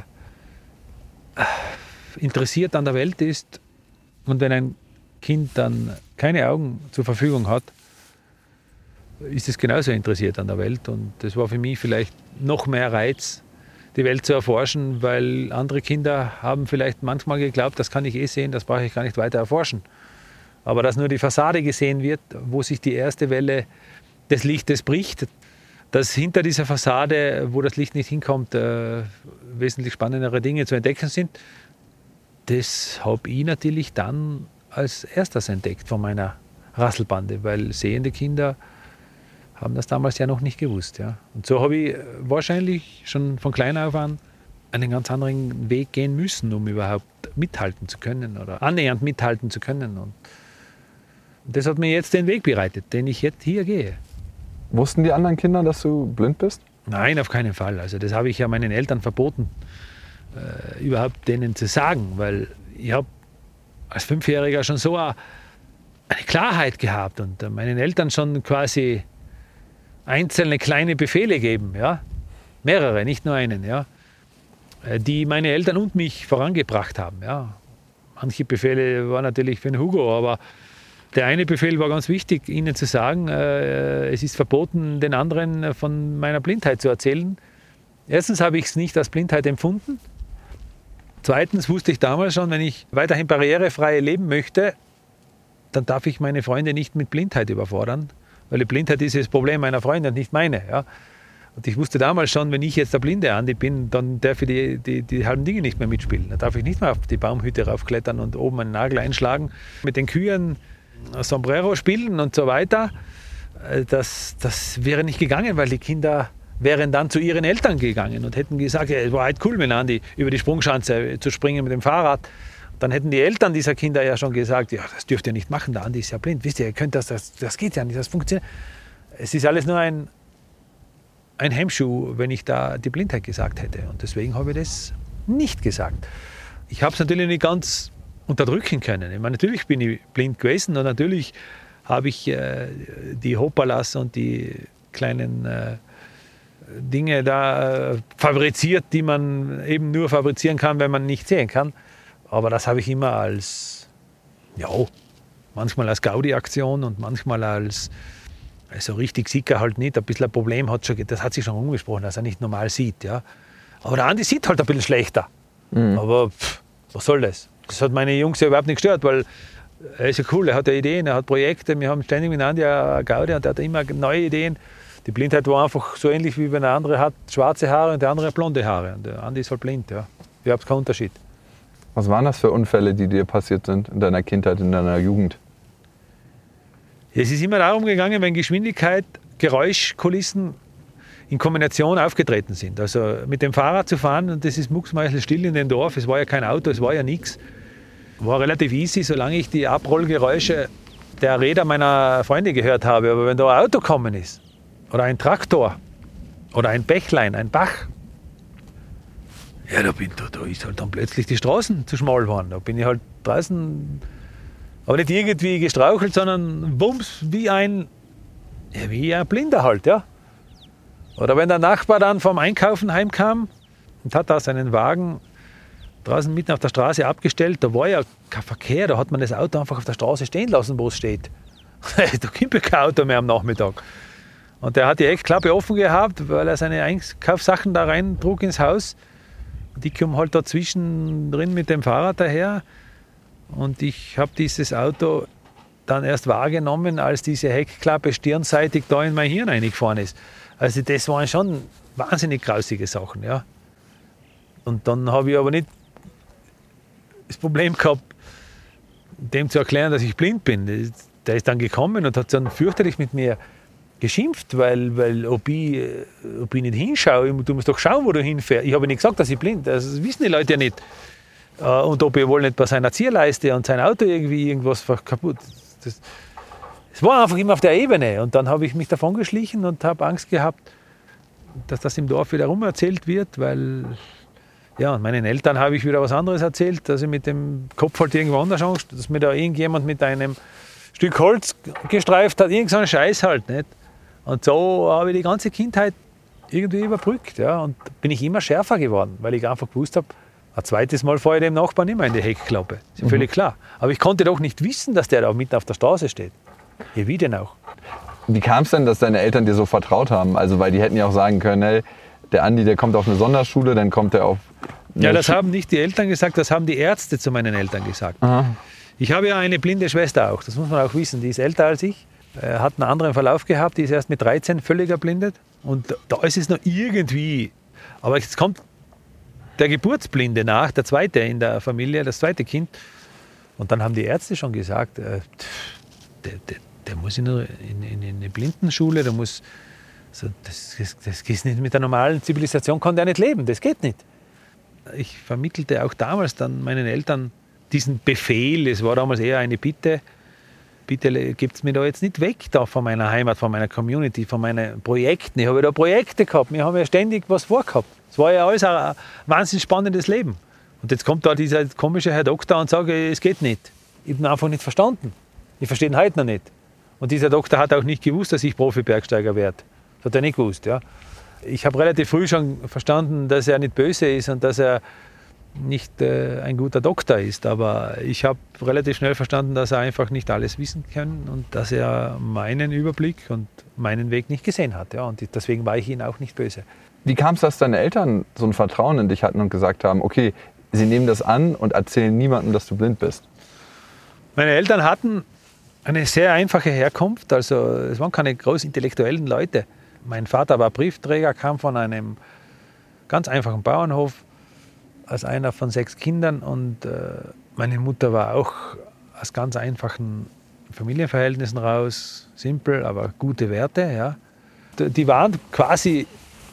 interessiert an der Welt ist. Und wenn ein Kind dann keine Augen zur Verfügung hat, ist es genauso interessiert an der Welt. Und das war für mich vielleicht noch mehr Reiz, die Welt zu erforschen, weil andere Kinder haben vielleicht manchmal geglaubt, das kann ich eh sehen, das brauche ich gar nicht weiter erforschen. Aber dass nur die Fassade gesehen wird, wo sich die erste Welle des Lichtes bricht, dass hinter dieser Fassade, wo das Licht nicht hinkommt, wesentlich spannendere Dinge zu entdecken sind. das habe ich natürlich dann als erstes entdeckt von meiner Rasselbande, weil sehende Kinder haben das damals ja noch nicht gewusst. Ja. Und so habe ich wahrscheinlich schon von klein auf an einen ganz anderen Weg gehen müssen, um überhaupt mithalten zu können oder annähernd mithalten zu können. Und das hat mir jetzt den Weg bereitet, den ich jetzt hier gehe. Wussten die anderen Kinder, dass du blind bist? Nein, auf keinen Fall. Also das habe ich ja meinen Eltern verboten, überhaupt denen zu sagen, weil ich habe als 5-Jähriger schon so eine Klarheit gehabt und meinen Eltern schon quasi einzelne kleine Befehle geben, ja? Mehrere, nicht nur einen, ja? Die meine Eltern und mich vorangebracht haben. Ja? Manche Befehle waren natürlich für den Hugo, aber der eine Befehl war ganz wichtig, ihnen zu sagen, es ist verboten, den anderen von meiner Blindheit zu erzählen. Erstens habe ich es nicht als Blindheit empfunden. Zweitens wusste ich damals schon, wenn ich weiterhin barrierefrei leben möchte, dann darf ich meine Freunde nicht mit Blindheit überfordern, weil die Blindheit ist das Problem meiner Freunde und nicht meine. Ja? Und ich wusste damals schon, wenn ich jetzt der blinde Andi bin, dann darf ich die halben Dinge nicht mehr mitspielen. Dann darf ich nicht mehr auf die Baumhütte raufklettern und oben einen Nagel einschlagen, mit den Kühen Sombrero spielen und so weiter. Das wäre nicht gegangen, weil die Kinder wären dann zu ihren Eltern gegangen und hätten gesagt, ja, es war halt cool mit Andi über die Sprungschanze zu springen mit dem Fahrrad. Dann hätten die Eltern dieser Kinder ja schon gesagt, ja, das dürft ihr nicht machen, der Andi ist ja blind. Wisst ihr, ihr könnt das geht ja nicht, das funktioniert. Es ist alles nur ein Hemmschuh, wenn ich da die Blindheit gesagt hätte. Und deswegen habe ich das nicht gesagt. Ich habe es natürlich nicht ganz unterdrücken können. Ich meine, natürlich bin ich blind gewesen und natürlich habe ich die Hopalas und die kleinen Dinge da fabriziert, die man eben nur fabrizieren kann, wenn man nicht sehen kann. Aber das habe ich immer als, ja, manchmal als Gaudi-Aktion und manchmal als, also richtig sieht er halt nicht, ein bisschen ein Problem hat schon, das hat sich schon rumgesprochen, dass er nicht normal sieht. Ja. Aber der Andi sieht halt ein bisschen schlechter. Aber was soll das? Das hat meine Jungs ja überhaupt nicht gestört, weil er ist ja cool, er hat ja Ideen, er hat Projekte, wir haben ständig mit Andi eine Gaudi und er hat immer neue Ideen. Die Blindheit war einfach so ähnlich, wie wenn der andere hat schwarze Haare und der andere blonde Haare. Und der Andi ist halt blind, ja. Ich habe keinen Unterschied. Was waren das für Unfälle, die dir passiert sind in deiner Kindheit, in deiner Jugend? Es ist immer darum gegangen, wenn Geschwindigkeit, Geräuschkulissen in Kombination aufgetreten sind. Also mit dem Fahrrad zu fahren, und das ist mucksmäuschenstill in dem Dorf, es war ja kein Auto, es war ja nichts. War relativ easy, solange ich die Abrollgeräusche der Räder meiner Freunde gehört habe. Aber wenn da ein Auto gekommen ist, oder ein Traktor, oder ein Bächlein, ein Bach, ja, da ist halt dann plötzlich die Straßen zu schmal geworden. Da bin ich halt draußen, aber nicht irgendwie gestrauchelt, sondern bums, wie ein Blinder halt, ja. Oder wenn der Nachbar dann vom Einkaufen heimkam und hat da seinen Wagen draußen mitten auf der Straße abgestellt, da war ja kein Verkehr, da hat man das Auto einfach auf der Straße stehen lassen, wo es steht. Da kommt ja kein Auto mehr am Nachmittag. Und der hat die Heckklappe offen gehabt, weil er seine Einkaufssachen da rein trug ins Haus. Die kommen halt dazwischen drin mit dem Fahrrad daher. Und ich habe dieses Auto dann erst wahrgenommen, als diese Heckklappe stirnseitig da in mein Hirn reingefahren ist. Also das waren schon wahnsinnig grausige Sachen, ja. Und dann habe ich aber nicht das Problem gehabt, dem zu erklären, dass ich blind bin. Der ist dann gekommen und hat dann fürchterlich mit mir geschimpft, weil ob ich nicht hinschaue, du musst doch schauen, wo du hinfährst. Ich habe nicht gesagt, dass ich blind bin, das wissen die Leute ja nicht. Und ob ich wohl nicht bei seiner Zierleiste und sein Auto irgendwas kaputt. Es war einfach immer auf der Ebene. Und dann habe ich mich davon geschlichen und habe Angst gehabt, dass das im Dorf wieder rumerzählt wird, weil ja, meinen Eltern habe ich wieder was anderes erzählt, dass ich mit dem Kopf halt irgendwo anders angst, dass mir da irgendjemand mit einem Stück Holz gestreift hat, irgend so ein Scheiß halt, nicht? Und so habe ich die ganze Kindheit irgendwie überbrückt, ja, und bin ich immer schärfer geworden, weil ich einfach gewusst habe, ein zweites Mal fahre ich dem Nachbarn immer in die Heckklappe, ist ja völlig klar. Aber ich konnte doch nicht wissen, dass der da mitten auf der Straße steht. Ja, wie denn auch? Wie kam es denn, dass deine Eltern dir so vertraut haben? Also, weil die hätten ja auch sagen können, hey, der Andi, der kommt auf eine Sonderschule, dann kommt er auf... Ja, das haben nicht die Eltern gesagt, das haben die Ärzte zu meinen Eltern gesagt. Aha. Ich habe ja eine blinde Schwester auch, das muss man auch wissen, die ist älter als ich, hat einen anderen Verlauf gehabt, die ist erst mit 13 völlig erblindet und da ist es noch irgendwie, aber jetzt kommt der Geburtsblinde nach, der zweite in der Familie, das zweite Kind. Und dann haben die Ärzte schon gesagt, der muss in eine Blindenschule, der muss, das ist nicht, mit der normalen Zivilisation kann der nicht leben, das geht nicht. Ich vermittelte auch damals dann meinen Eltern diesen Befehl, es war damals eher eine Bitte gebt es mir da jetzt nicht weg da von meiner Heimat, von meiner Community, von meinen Projekten. Ich habe da Projekte gehabt, wir haben ja ständig was vorgehabt. Es war ja alles ein wahnsinnig spannendes Leben. Und jetzt kommt da dieser komische Herr Doktor und sagt, es geht nicht. Ich habe ihn einfach nicht verstanden. Ich verstehe ihn heute noch nicht. Und dieser Doktor hat auch nicht gewusst, dass ich Profi-Bergsteiger werde. Das hat er nicht gewusst. Ja. Ich habe relativ früh schon verstanden, dass er nicht böse ist und dass er nicht ein guter Doktor ist. Aber ich habe relativ schnell verstanden, dass er einfach nicht alles wissen kann und dass er meinen Überblick und meinen Weg nicht gesehen hat. Ja. Und deswegen war ich ihm auch nicht böse. Wie kam es, dass deine Eltern so ein Vertrauen in dich hatten und gesagt haben, okay, sie nehmen das an und erzählen niemandem, dass du blind bist? Meine Eltern hatten eine sehr einfache Herkunft, also es waren keine groß intellektuellen Leute. Mein Vater war Briefträger, kam von einem ganz einfachen Bauernhof als einer von 6 Kindern und meine Mutter war auch aus ganz einfachen Familienverhältnissen raus, simpel, aber gute Werte. Ja. Die waren quasi,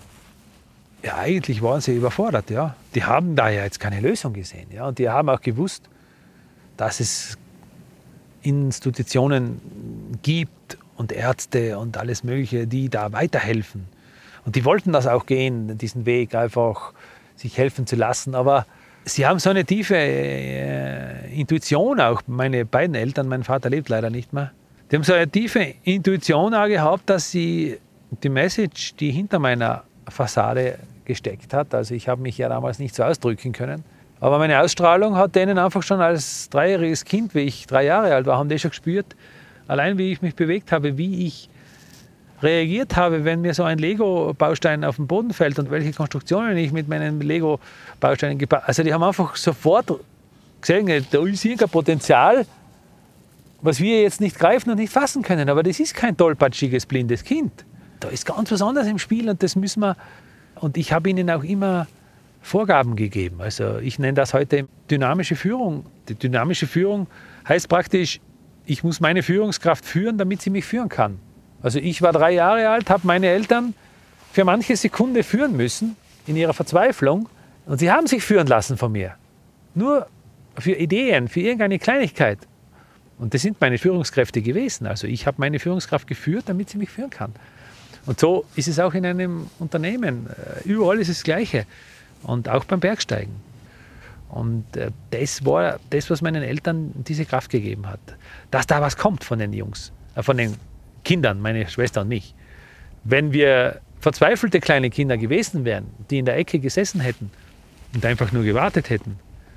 ja eigentlich waren sie überfordert. Ja. Die haben da ja jetzt keine Lösung gesehen. Ja. Und die haben auch gewusst, dass es Institutionen gibt und Ärzte und alles Mögliche, die da weiterhelfen. Und die wollten das auch gehen, diesen Weg, einfach sich helfen zu lassen. Aber sie haben so eine tiefe Intuition auch, meine beiden Eltern, mein Vater lebt leider nicht mehr, die haben so eine tiefe Intuition auch gehabt, dass sie die Message, die hinter meiner Fassade gesteckt hat, also ich habe mich ja damals nicht so ausdrücken können, aber meine Ausstrahlung hat denen einfach schon als 3-jähriges Kind, wie ich 3 Jahre alt war, haben die schon gespürt, allein wie ich mich bewegt habe, wie ich reagiert habe, wenn mir so ein Lego-Baustein auf den Boden fällt und welche Konstruktionen ich mit meinen Lego-Bausteinen gebaut habe. Also die haben einfach sofort gesehen, da ist irgendein Potenzial, was wir jetzt nicht greifen und nicht fassen können. Aber das ist kein tollpatschiges, blindes Kind. Da ist ganz was anderes im Spiel und das müssen wir. Und ich habe ihnen auch immer Vorgaben gegeben. Also ich nenne das heute dynamische Führung. Die dynamische Führung heißt praktisch, ich muss meine Führungskraft führen, damit sie mich führen kann. Also ich war 3 Jahre alt, habe meine Eltern für manche Sekunde führen müssen, in ihrer Verzweiflung. Und sie haben sich führen lassen von mir. Nur für Ideen, für irgendeine Kleinigkeit. Und das sind meine Führungskräfte gewesen. Also ich habe meine Führungskraft geführt, damit sie mich führen kann. Und so ist es auch in einem Unternehmen. Überall ist es das Gleiche. Und auch beim Bergsteigen. Und das war das, was meinen Eltern diese Kraft gegeben hat. Dass da was kommt von den Jungs, von den Kindern, meine Schwester und ich. Wenn wir verzweifelte kleine Kinder gewesen wären, die in der Ecke gesessen hätten und einfach nur gewartet hätten,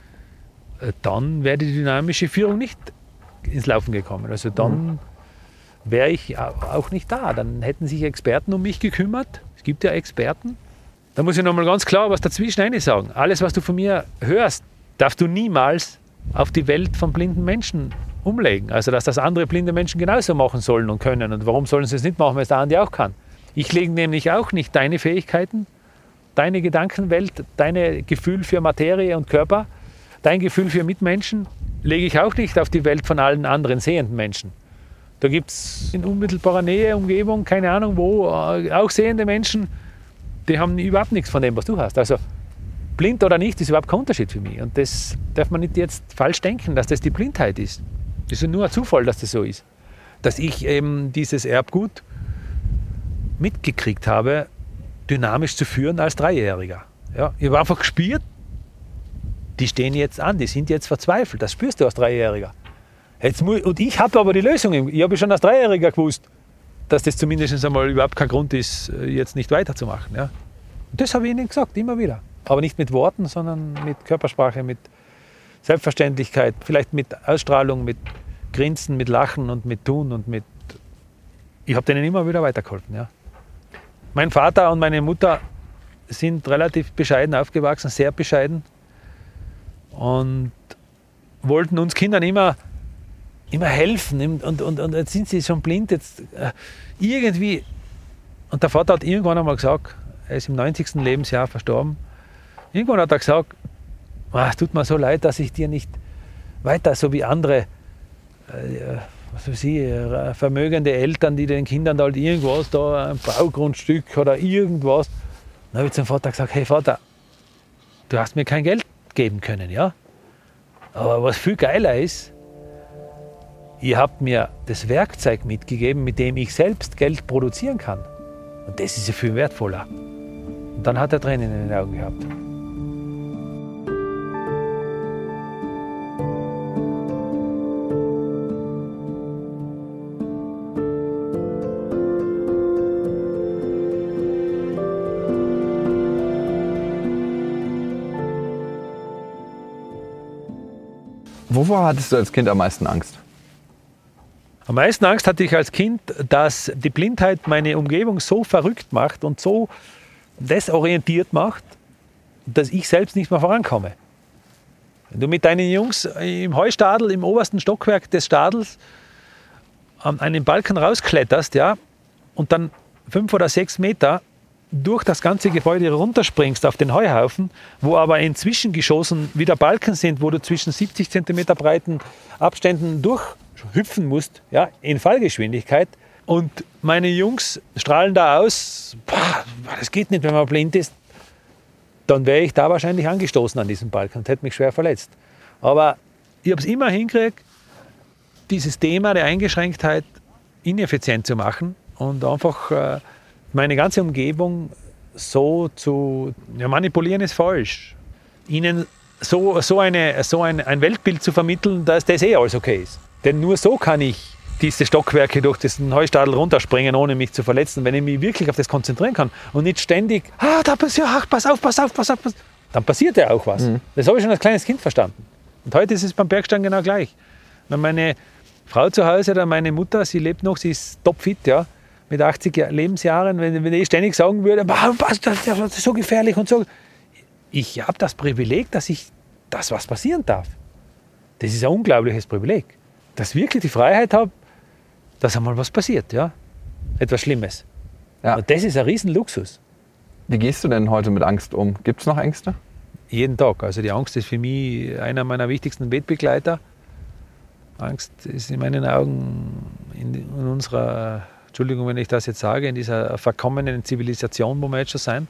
dann wäre die dynamische Führung nicht ins Laufen gekommen. Also dann wäre ich auch nicht da. Dann hätten sich Experten um mich gekümmert. Es gibt ja Experten. Da muss ich nochmal ganz klar was dazwischen sagen. Alles, was du von mir hörst, darfst du niemals auf die Welt von blinden Menschen umlegen. Also, dass das andere blinde Menschen genauso machen sollen und können. Und warum sollen sie es nicht machen, wenn es der Andi auch kann? Ich lege nämlich auch nicht deine Fähigkeiten, deine Gedankenwelt, dein Gefühl für Materie und Körper, dein Gefühl für Mitmenschen, lege ich auch nicht auf die Welt von allen anderen sehenden Menschen. Da gibt es in unmittelbarer Nähe, Umgebung, keine Ahnung wo, auch sehende Menschen, die haben überhaupt nichts von dem, was du hast. Also blind oder nicht, ist überhaupt kein Unterschied für mich. Und das darf man nicht jetzt falsch denken, dass das die Blindheit ist. Das ist nur ein Zufall, dass das so ist. Dass ich eben dieses Erbgut mitgekriegt habe, dynamisch zu führen als 3-Jähriger. Ja, ich habe einfach gespürt, die stehen jetzt an, die sind jetzt verzweifelt. Das spürst du als 3-Jähriger. Und ich habe aber die Lösung. Ich habe schon als 3-Jähriger gewusst, dass das zumindest einmal überhaupt kein Grund ist, jetzt nicht weiterzumachen. Ja. Und das habe ich ihnen gesagt, immer wieder. Aber nicht mit Worten, sondern mit Körpersprache, mit Selbstverständlichkeit, vielleicht mit Ausstrahlung, mit Grinsen, mit Lachen und mit Tun und mit... Ich habe denen immer wieder weitergeholfen. Ja. Mein Vater und meine Mutter sind relativ bescheiden aufgewachsen, sehr bescheiden und wollten uns Kindern immer helfen und jetzt sind sie schon blind, jetzt irgendwie. Und der Vater hat irgendwann einmal gesagt, er ist im 90. Lebensjahr verstorben, Irgendwann hat er gesagt, es tut mir so leid, dass ich dir nicht weiter, so wie andere, was weiß ich, vermögende Eltern, die den Kindern halt irgendwas, da ein Baugrundstück oder irgendwas. Dann habe ich zum Vater gesagt, hey Vater, du hast mir kein Geld geben können, ja? Aber was viel geiler ist, ihr habt mir das Werkzeug mitgegeben, mit dem ich selbst Geld produzieren kann. Und das ist ja viel wertvoller. Und dann hat er Tränen in den Augen gehabt. Wovor hattest du als Kind am meisten Angst? Am meisten Angst hatte ich als Kind, dass die Blindheit meine Umgebung so verrückt macht und so desorientiert macht, dass ich selbst nicht mehr vorankomme. Wenn du mit deinen Jungs im Heustadel, im obersten Stockwerk des Stadels, an einen Balken rauskletterst, ja, und dann 5 oder 6 Meter durch das ganze Gebäude runterspringst auf den Heuhaufen, wo aber in Zwischengeschossen wieder Balken sind, wo du zwischen 70 cm breiten Abständen durchhüpfen musst, ja, in Fallgeschwindigkeit. Und meine Jungs strahlen da aus, das geht nicht, wenn man blind ist. Dann wäre ich da wahrscheinlich angestoßen an diesem Balken und hätte mich schwer verletzt. Aber ich habe es immer hingekriegt, dieses Thema der Eingeschränktheit ineffizient zu machen und einfach meine ganze Umgebung so zu manipulieren ist falsch. Ihnen so ein Weltbild zu vermitteln, dass das alles okay ist. Denn nur so kann ich diese Stockwerke durch diesen Heustadel runterspringen, ohne mich zu verletzen, wenn ich mich wirklich auf das konzentrieren kann und nicht ständig, da passiert, pass auf. Dann passiert ja auch was. Mhm. Das habe ich schon als kleines Kind verstanden. Und heute ist es beim Bergsteigen genau gleich. Wenn meine Frau zu Hause oder meine Mutter, sie lebt noch, sie ist topfit, ja, mit 80 Lebensjahren, wenn ich ständig sagen würde, das ist so gefährlich und so. Ich habe das Privileg, dass was passieren darf. Das ist ein unglaubliches Privileg. Dass ich wirklich die Freiheit habe, dass einmal was passiert, ja. Etwas Schlimmes. Ja. Und das ist ein Riesenluxus. Wie gehst du denn heute mit Angst um? Gibt es noch Ängste? Jeden Tag. Also die Angst ist für mich einer meiner wichtigsten Wegbegleiter. Angst ist in meinen Augen in unserer, Entschuldigung, wenn ich das jetzt sage, in dieser verkommenen Zivilisation, wo wir jetzt schon sind,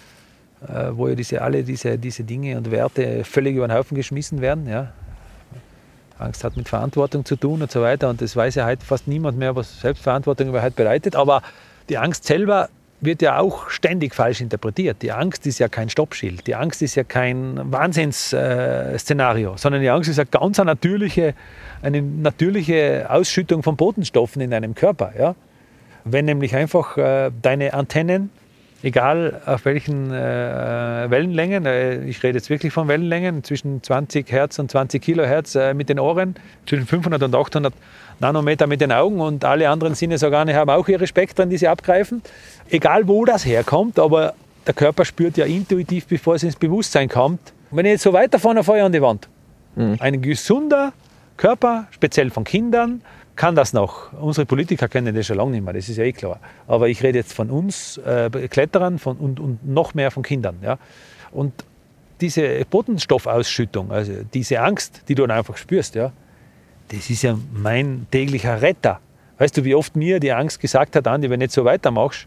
wo ja alle diese Dinge und Werte völlig über den Haufen geschmissen werden. Ja. Angst hat mit Verantwortung zu tun und so weiter. Und das weiß ja heute fast niemand mehr, was Selbstverantwortung überhaupt bedeutet. Aber die Angst selber wird ja auch ständig falsch interpretiert. Die Angst ist ja kein Stoppschild. Die Angst ist ja kein Wahnsinnsszenario, sondern die Angst ist eine ganz natürliche Ausschüttung von Botenstoffen in deinem Körper. Ja? Wenn nämlich einfach deine Antennen, egal auf welchen Wellenlängen, ich rede jetzt wirklich von Wellenlängen, zwischen 20 Hertz und 20 Kilohertz mit den Ohren, zwischen 500 und 800 Nanometer mit den Augen und alle anderen Sinnesorgane haben auch ihre Spektren, die sie abgreifen. Egal wo das herkommt, aber der Körper spürt ja intuitiv, bevor es ins Bewusstsein kommt. Und wenn ich jetzt so weiterfahre, fahre ich an die Wand. Ein gesunder Körper, speziell von Kindern, kann das noch. Unsere Politiker kennen das schon lange nicht mehr, das ist ja eh klar. Aber ich rede jetzt von uns, Kletterern und noch mehr von Kindern. Ja? Und diese Botenstoffausschüttung, also diese Angst, die du dann einfach spürst, ja, das ist ja mein täglicher Retter. Weißt du, wie oft mir die Angst gesagt hat, Andi, wenn du nicht so weitermachst,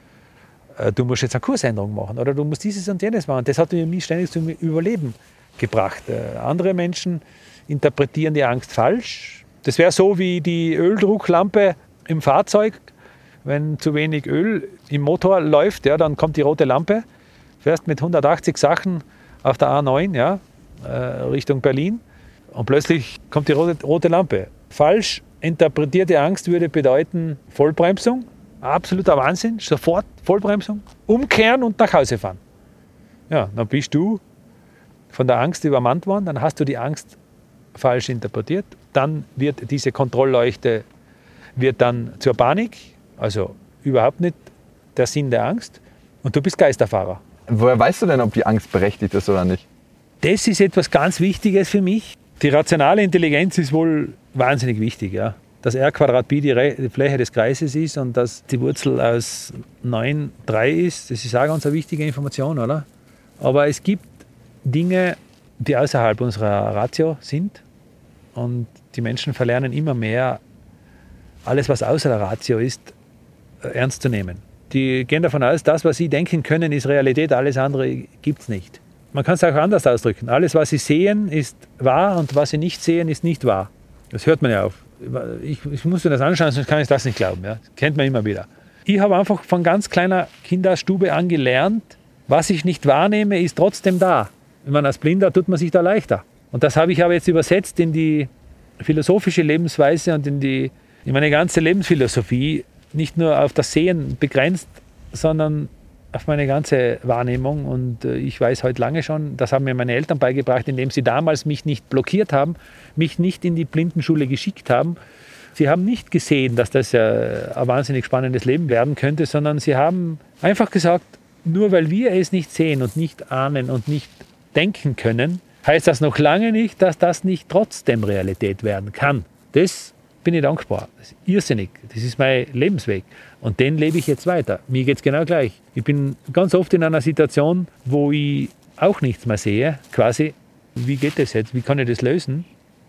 du musst jetzt eine Kursänderung machen oder du musst dieses und jenes machen. Das hat mich ständig zum Überleben gebracht. Andere Menschen interpretieren die Angst falsch. Das wäre so wie die Öldrucklampe im Fahrzeug. Wenn zu wenig Öl im Motor läuft, ja, dann kommt die rote Lampe. Fährst mit 180 Sachen auf der A9, ja, Richtung Berlin und plötzlich kommt die rote Lampe. Falsch interpretierte Angst würde bedeuten Vollbremsung, absoluter Wahnsinn, sofort Vollbremsung, umkehren und nach Hause fahren. Ja, dann bist du von der Angst übermannt worden, dann hast du die Angst falsch interpretiert, dann wird diese Kontrollleuchte dann zur Panik, also überhaupt nicht der Sinn der Angst und du bist Geisterfahrer. Woher weißt du denn, ob die Angst berechtigt ist oder nicht? Das ist etwas ganz Wichtiges für mich. Die rationale Intelligenz ist wohl wahnsinnig wichtig, ja. Dass R²Pi die Fläche des Kreises ist und dass die Wurzel aus 9 3 ist, das ist auch ganz eine wichtige Information, oder? Aber es gibt Dinge, die außerhalb unserer Ratio sind. Und die Menschen verlernen immer mehr, alles, was außer der Ratio ist, ernst zu nehmen. Die gehen davon aus, das, was sie denken können, ist Realität, alles andere gibt es nicht. Man kann es auch anders ausdrücken. Alles, was sie sehen, ist wahr und was sie nicht sehen, ist nicht wahr. Das hört man ja auf. Ich muss mir das anschauen, sonst kann ich das nicht glauben. Ja? Das kennt man immer wieder. Ich habe einfach von ganz kleiner Kinderstube an gelernt, was ich nicht wahrnehme, ist trotzdem da. Wenn man als Blinder tut man sich da leichter. Und das habe ich aber jetzt übersetzt in die philosophische Lebensweise und in meine ganze Lebensphilosophie. Nicht nur auf das Sehen begrenzt, sondern auf meine ganze Wahrnehmung. Und ich weiß heute lange schon, das haben mir meine Eltern beigebracht, indem sie damals mich nicht blockiert haben, mich nicht in die Blindenschule geschickt haben. Sie haben nicht gesehen, dass das ja ein wahnsinnig spannendes Leben werden könnte, sondern sie haben einfach gesagt, nur weil wir es nicht sehen und nicht ahnen und nicht denken können, heißt das noch lange nicht, dass das nicht trotzdem Realität werden kann. Das bin ich dankbar. Das ist irrsinnig. Das ist mein Lebensweg. Und den lebe ich jetzt weiter. Mir geht es genau gleich. Ich bin ganz oft in einer Situation, wo ich auch nichts mehr sehe. Quasi, wie geht das jetzt? Wie kann ich das lösen?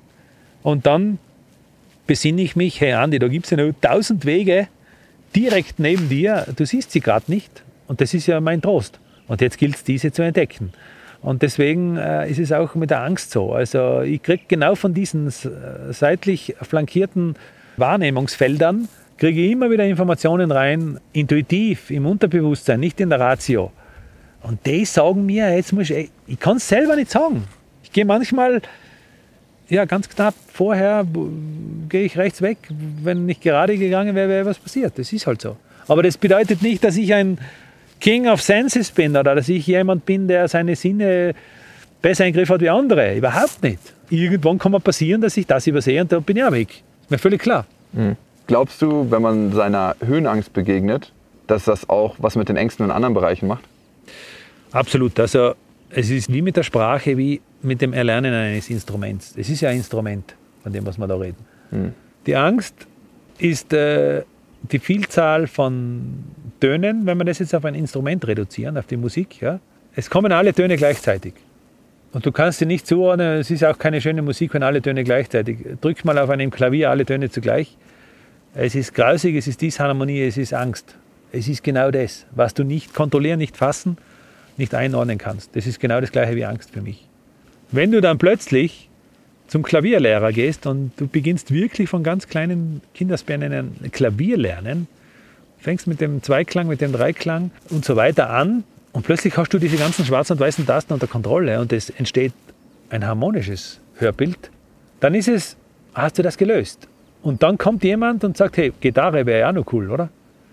Und dann besinne ich mich, hey Andi, da gibt es ja noch 1000 Wege direkt neben dir. Du siehst sie gerade nicht. Und das ist ja mein Trost. Und jetzt gilt es, diese zu entdecken. Und deswegen ist es auch mit der Angst so. Also ich kriege genau von diesen seitlich flankierten Wahrnehmungsfeldern, kriege ich immer wieder Informationen rein, intuitiv, im Unterbewusstsein, nicht in der Ratio. Und die sagen mir, jetzt muss ich kann es selber nicht sagen. Ich gehe manchmal, ja ganz knapp vorher, gehe ich rechts weg. Wenn nicht gerade gegangen wäre, wäre was passiert. Das ist halt so. Aber das bedeutet nicht, dass ich ein King of Senses bin oder dass ich jemand bin, der seine Sinne besser in den Griff hat wie andere. Überhaupt nicht. Irgendwann kann mal passieren, dass ich das übersehe und da bin ich auch weg. Ist mir völlig klar. Mhm. Glaubst du, wenn man seiner Höhenangst begegnet, dass das auch was mit den Ängsten in anderen Bereichen macht? Absolut. Also es ist wie mit der Sprache, wie mit dem Erlernen eines Instruments. Es ist ja ein Instrument, von dem, was wir da reden. Mhm. Die Angst ist die Vielzahl von Tönen, wenn wir das jetzt auf ein Instrument reduzieren, auf die Musik. Ja? Es kommen alle Töne gleichzeitig. Und du kannst sie nicht zuordnen, es ist auch keine schöne Musik, wenn alle Töne gleichzeitig. Drück mal auf einem Klavier alle Töne zugleich. Es ist grausig, es ist Disharmonie, es ist Angst. Es ist genau das, was du nicht kontrollieren, nicht fassen, nicht einordnen kannst. Das ist genau das Gleiche wie Angst für mich. Wenn du dann plötzlich zum Klavierlehrer gehst und du beginnst wirklich von ganz kleinen Kindersbeinen ein Klavier lernen, fängst mit dem Zweiklang, mit dem Dreiklang und so weiter an und plötzlich hast du diese ganzen schwarzen und weißen Tasten unter Kontrolle und es entsteht ein harmonisches Hörbild, dann hast du das gelöst. Und dann kommt jemand und sagt, hey, Gitarre wäre ja auch noch cool, oder?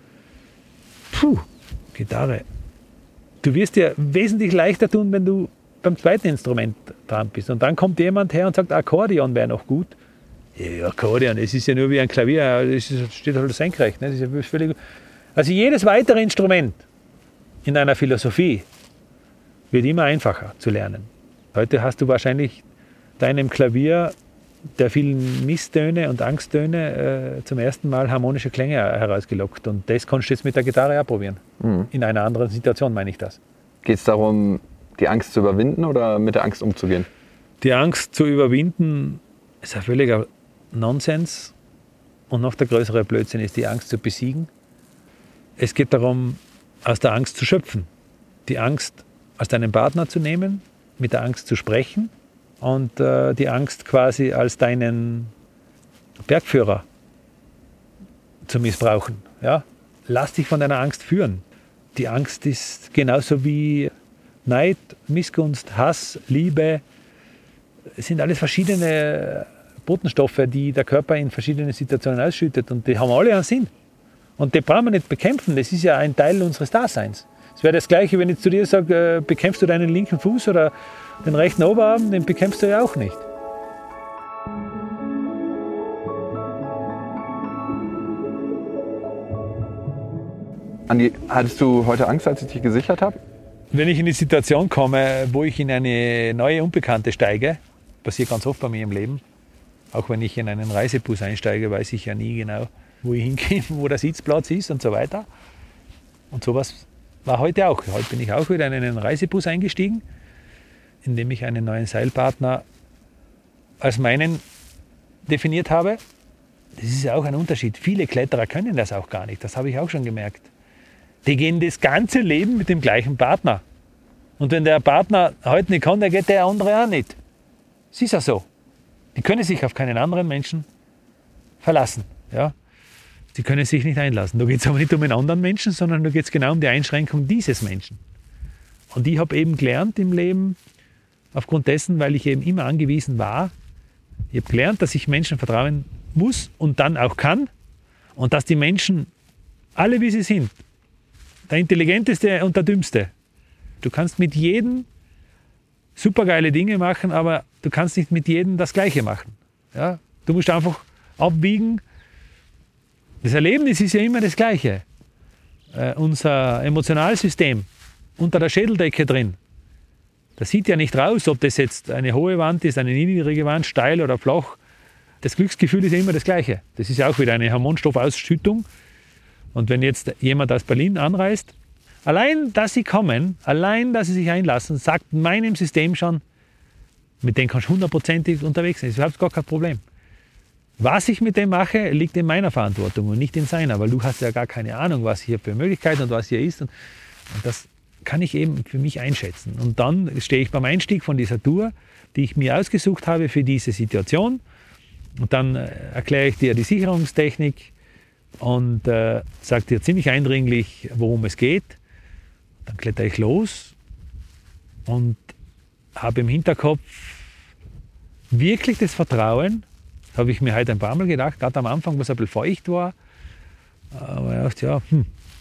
Puh, Gitarre. Du wirst dir wesentlich leichter tun, wenn du beim zweiten Instrument dran bist. Und dann kommt jemand her und sagt, Akkordeon wäre noch gut. Ja, Akkordeon, es ist ja nur wie ein Klavier, es steht halt senkrecht. Ne? Das ist ja völlig. Also jedes weitere Instrument in einer Philosophie wird immer einfacher zu lernen. Heute hast du wahrscheinlich deinem Klavier der vielen Misstöne und Angsttöne zum ersten Mal harmonische Klänge herausgelockt. Und das kannst du jetzt mit der Gitarre ausprobieren. Mhm. In einer anderen Situation meine ich das. Geht es darum, die Angst zu überwinden oder mit der Angst umzugehen? Die Angst zu überwinden ist ein völliger Nonsens. Und noch der größere Blödsinn ist, die Angst zu besiegen. Es geht darum, aus der Angst zu schöpfen. Die Angst als deinen Partner zu nehmen, mit der Angst zu sprechen und die Angst quasi als deinen Bergführer zu missbrauchen. Ja? Lass dich von deiner Angst führen. Die Angst ist genauso wie Neid, Missgunst, Hass, Liebe. Es sind alles verschiedene Botenstoffe, die der Körper in verschiedenen Situationen ausschüttet und die haben alle einen Sinn. Und die brauchen wir nicht bekämpfen, das ist ja ein Teil unseres Daseins. Es wäre das Gleiche, wenn ich zu dir sage, bekämpfst du deinen linken Fuß oder den rechten Oberarm, den bekämpfst du ja auch nicht. Andi, hattest du heute Angst, als ich dich gesichert habe? Wenn ich in die Situation komme, wo ich in eine neue Unbekannte steige, passiert ganz oft bei mir im Leben, auch wenn ich in einen Reisebus einsteige, weiß ich ja nie genau, wo ich hingehe, wo der Sitzplatz ist und so weiter. Und sowas war heute auch. Heute bin ich auch wieder in einen Reisebus eingestiegen. indem ich einen neuen Seilpartner als meinen definiert habe. Das ist ja auch ein Unterschied. Viele Kletterer können das auch gar nicht. Das habe ich auch schon gemerkt. Die gehen das ganze Leben mit dem gleichen Partner. Und wenn der Partner heute nicht kann, dann geht der andere auch nicht. Es ist ja so. Die können sich auf keinen anderen Menschen verlassen. Ja? Die können sich nicht einlassen. Da geht es aber nicht um einen anderen Menschen, sondern da geht es genau um die Einschränkung dieses Menschen. Und ich habe eben gelernt im Leben, aufgrund dessen, weil ich eben immer angewiesen war, ich habe gelernt, dass ich Menschen vertrauen muss und dann auch kann und dass die Menschen, alle wie sie sind, der Intelligenteste und der Dümmste, du kannst mit jedem supergeile Dinge machen, aber du kannst nicht mit jedem das Gleiche machen. Ja? Du musst einfach abwiegen. Das Erlebnis ist ja immer das Gleiche. Unser Emotionalsystem unter der Schädeldecke drin, das sieht ja nicht raus, ob das jetzt eine hohe Wand ist, eine niedrige Wand, steil oder flach. Das Glücksgefühl ist ja immer das Gleiche. Das ist ja auch wieder eine Hormonstoffausschüttung. Und wenn jetzt jemand aus Berlin anreist, allein, dass sie kommen, allein, dass sie sich einlassen, sagt meinem System schon, mit dem kannst du 100%ig unterwegs sein. Das ist überhaupt gar kein Problem. Was ich mit dem mache, liegt in meiner Verantwortung und nicht in seiner, weil du hast ja gar keine Ahnung, was hier für Möglichkeiten und was hier ist. Und das kann ich eben für mich einschätzen. Und dann stehe ich beim Einstieg von dieser Tour, die ich mir ausgesucht habe für diese Situation. Und dann erkläre ich dir die Sicherungstechnik und sage dir ziemlich eindringlich, worum es geht. Dann kletter ich los und habe im Hinterkopf wirklich das Vertrauen, habe ich mir heute ein paar Mal gedacht, gerade am Anfang, wo es ein bisschen feucht war, aber ich dachte, ja,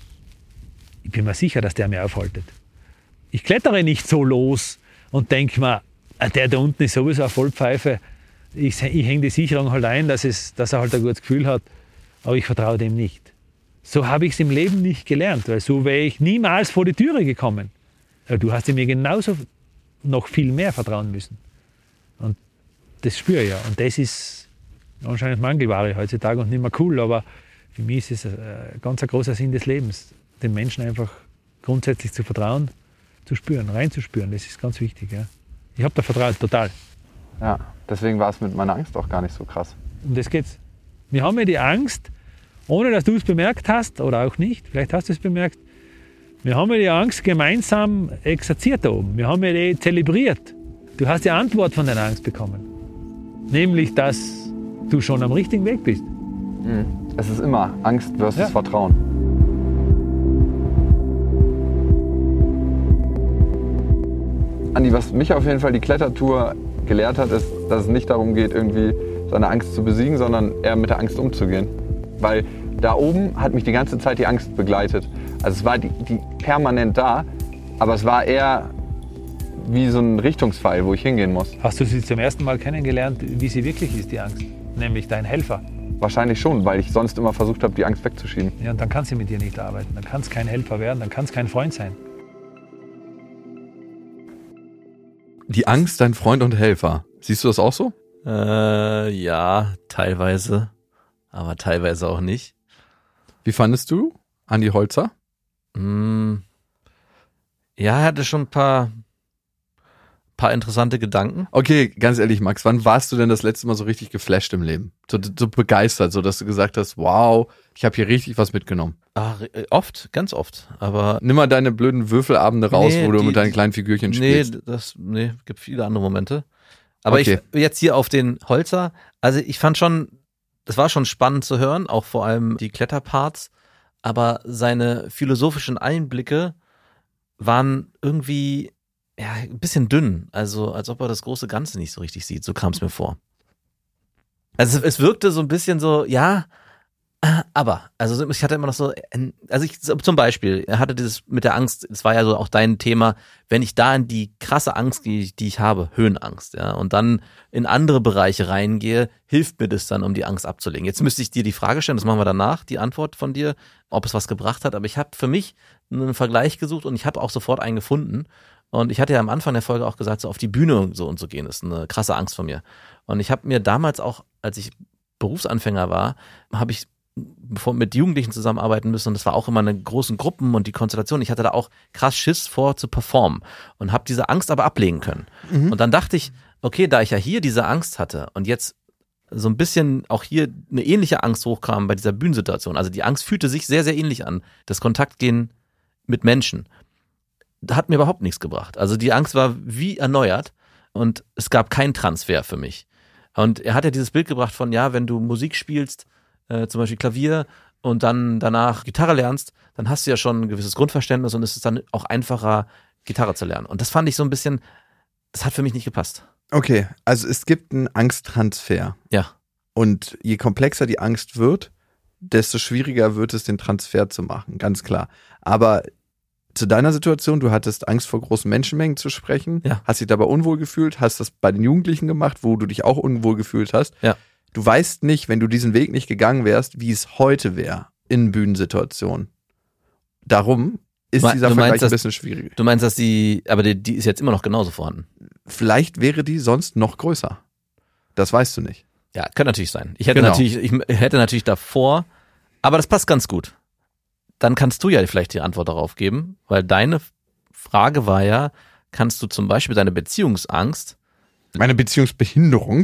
ich bin mir sicher, dass der mir aufhaltet. Ich klettere nicht so los und denke mir, der da unten ist sowieso eine Vollpfeife, ich hänge die Sicherung halt ein, dass er halt ein gutes Gefühl hat, aber ich vertraue dem nicht. So habe ich es im Leben nicht gelernt, weil so wäre ich niemals vor die Türe gekommen. Aber du hast mir genauso noch viel mehr vertrauen müssen. Und das spüre ich ja. Und das ist anscheinend Mangelware heutzutage und nicht mehr cool, aber für mich ist es ein ganz großer Sinn des Lebens, den Menschen einfach grundsätzlich zu vertrauen, zu spüren, reinzuspüren. Das ist ganz wichtig. Ja. Ich habe da vertraut, total. Ja, deswegen war es mit meiner Angst auch gar nicht so krass. Um das geht's. Wir haben ja die Angst, ohne dass du es bemerkt hast, oder auch nicht, vielleicht hast du es bemerkt, wir haben ja die Angst gemeinsam exerziert da oben. Wir haben ja die zelebriert. Du hast die Antwort von deiner Angst bekommen. Nämlich, dass du schon am richtigen Weg bist. Es ist immer Angst versus Vertrauen. Andi, was mich auf jeden Fall die Klettertour gelehrt hat, ist, dass es nicht darum geht, irgendwie seine Angst zu besiegen, sondern eher mit der Angst umzugehen. Weil da oben hat mich die ganze Zeit die Angst begleitet. Also es war die permanent da, aber es war eher wie so ein Richtungspfeil, wo ich hingehen muss. Hast du sie zum ersten Mal kennengelernt, wie sie wirklich ist, die Angst? Nämlich dein Helfer. Wahrscheinlich schon, weil ich sonst immer versucht habe, die Angst wegzuschieben. Ja, und dann kann sie mit dir nicht arbeiten. Dann kann es kein Helfer werden, dann kann es kein Freund sein. Die Angst, dein Freund und Helfer. Siehst du das auch so? Ja, teilweise, aber teilweise auch nicht. Wie fandest du Andi Holzer? Ja, er hatte schon ein paar interessante Gedanken. Okay, ganz ehrlich, Max, wann warst du denn das letzte Mal so richtig geflasht im Leben? So begeistert, so dass du gesagt hast, wow, ich habe hier richtig was mitgenommen. Oft, ganz oft. Aber nimm mal deine blöden Würfelabende raus, wo du mit deinen kleinen Figürchen spielst. Gibt viele andere Momente. Aber okay. Ich jetzt hier auf den Holzer, also ich fand schon, das war schon spannend zu hören, auch vor allem die Kletterparts, aber seine philosophischen Einblicke waren irgendwie ein bisschen dünn, also als ob er das große Ganze nicht so richtig sieht, so kam es mir vor. Also es wirkte so ein bisschen so, ja, aber, also ich hatte immer noch so, zum Beispiel, er hatte dieses mit der Angst, es war ja so auch dein Thema, wenn ich da in die krasse Angst, die ich habe, Höhenangst, ja, und dann in andere Bereiche reingehe, hilft mir das dann, um die Angst abzulegen. Jetzt müsste ich dir die Frage stellen, das machen wir danach, die Antwort von dir, ob es was gebracht hat, aber ich habe für mich einen Vergleich gesucht und ich habe auch sofort einen gefunden. Und ich hatte ja am Anfang der Folge auch gesagt, so auf die Bühne so und so gehen, ist eine krasse Angst von mir. Und ich habe mir damals auch, als ich Berufsanfänger war, habe ich mit Jugendlichen zusammenarbeiten müssen und das war auch immer in großen Gruppen und die Konstellation. Ich hatte da auch krass Schiss vor zu performen und habe diese Angst aber ablegen können. Und dann dachte ich, okay, da ich ja hier diese Angst hatte und jetzt so ein bisschen auch hier eine ähnliche Angst hochkam bei dieser Bühnensituation. Also die Angst fühlte sich sehr, sehr ähnlich an. Das Kontaktgehen mit Menschen hat mir überhaupt nichts gebracht. Also die Angst war wie erneuert und es gab keinen Transfer für mich. Und er hat ja dieses Bild gebracht von, ja, wenn du Musik spielst, zum Beispiel Klavier und dann danach Gitarre lernst, dann hast du ja schon ein gewisses Grundverständnis und es ist dann auch einfacher, Gitarre zu lernen. Und das fand ich so ein bisschen, das hat für mich nicht gepasst. Okay, also es gibt einen Angsttransfer. Ja. Und je komplexer die Angst wird, desto schwieriger wird es, den Transfer zu machen, ganz klar. Aber zu deiner Situation, du hattest Angst vor großen Menschenmengen zu sprechen, hast dich dabei unwohl gefühlt, hast das bei den Jugendlichen gemacht, wo du dich auch unwohl gefühlt hast. Ja. Du weißt nicht, wenn du diesen Weg nicht gegangen wärst, wie es heute wäre in Bühnensituationen. Darum ist dieser Vergleich ein bisschen schwierig. Du meinst, dass die ist jetzt immer noch genauso vorhanden? Vielleicht wäre die sonst noch größer. Das weißt du nicht. Ja, könnte natürlich sein. Ich hätte natürlich davor, aber das passt ganz gut. Dann kannst du ja vielleicht die Antwort darauf geben, weil deine Frage war ja, kannst du zum Beispiel deine Beziehungsangst, meine Beziehungsbehinderung,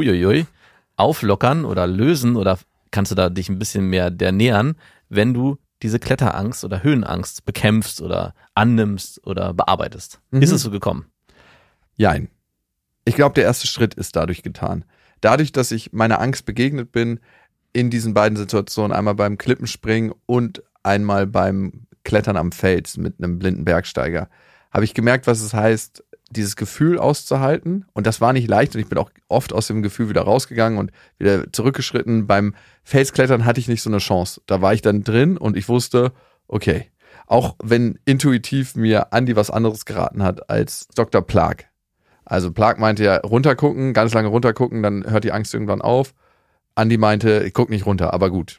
auflockern oder lösen oder kannst du da dich ein bisschen mehr der nähern, wenn du diese Kletterangst oder Höhenangst bekämpfst oder annimmst oder bearbeitest. Ist es so gekommen? Jein. Ich glaube, der erste Schritt ist dadurch getan. Dadurch, dass ich meiner Angst begegnet bin in diesen beiden Situationen, einmal beim Klippenspringen und einmal beim Klettern am Fels mit einem blinden Bergsteiger, habe ich gemerkt, was es heißt, dieses Gefühl auszuhalten. Und das war nicht leicht und ich bin auch oft aus dem Gefühl wieder rausgegangen und wieder zurückgeschritten. Beim Felsklettern hatte ich nicht so eine Chance. Da war ich dann drin und ich wusste, okay, auch wenn intuitiv mir Andi was anderes geraten hat als Dr. Plag. Also Plag meinte ja, runtergucken, ganz lange runtergucken, dann hört die Angst irgendwann auf. Andi meinte, ich guck nicht runter, aber gut.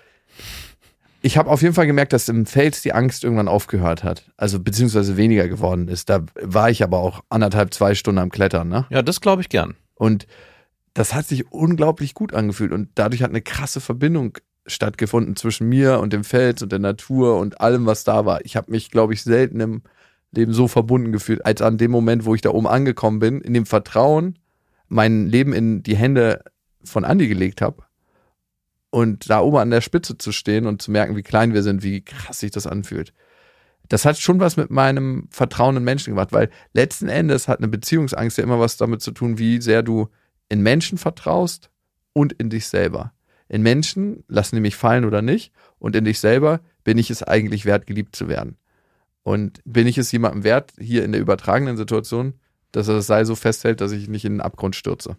Ich habe auf jeden Fall gemerkt, dass im Fels die Angst irgendwann aufgehört hat. Also beziehungsweise weniger geworden ist. Da war ich aber auch 1,5-2 Stunden am Klettern. Ne? Ja, das glaube ich gern. Und das hat sich unglaublich gut angefühlt. Und dadurch hat eine krasse Verbindung stattgefunden zwischen mir und dem Fels und der Natur und allem, was da war. Ich habe mich, glaube ich, selten im Leben so verbunden gefühlt, als an dem Moment, wo ich da oben angekommen bin, in dem Vertrauen, mein Leben in die Hände von Andi gelegt habe. Und da oben an der Spitze zu stehen und zu merken, wie klein wir sind, wie krass sich das anfühlt. Das hat schon was mit meinem Vertrauen in Menschen gemacht, weil letzten Endes hat eine Beziehungsangst ja immer was damit zu tun, wie sehr du in Menschen vertraust und in dich selber. In Menschen lassen die mich fallen oder nicht und in dich selber bin ich es eigentlich wert, geliebt zu werden. Und bin ich es jemandem wert, hier in der übertragenen Situation, dass er das Seil so festhält, dass ich nicht in den Abgrund stürze.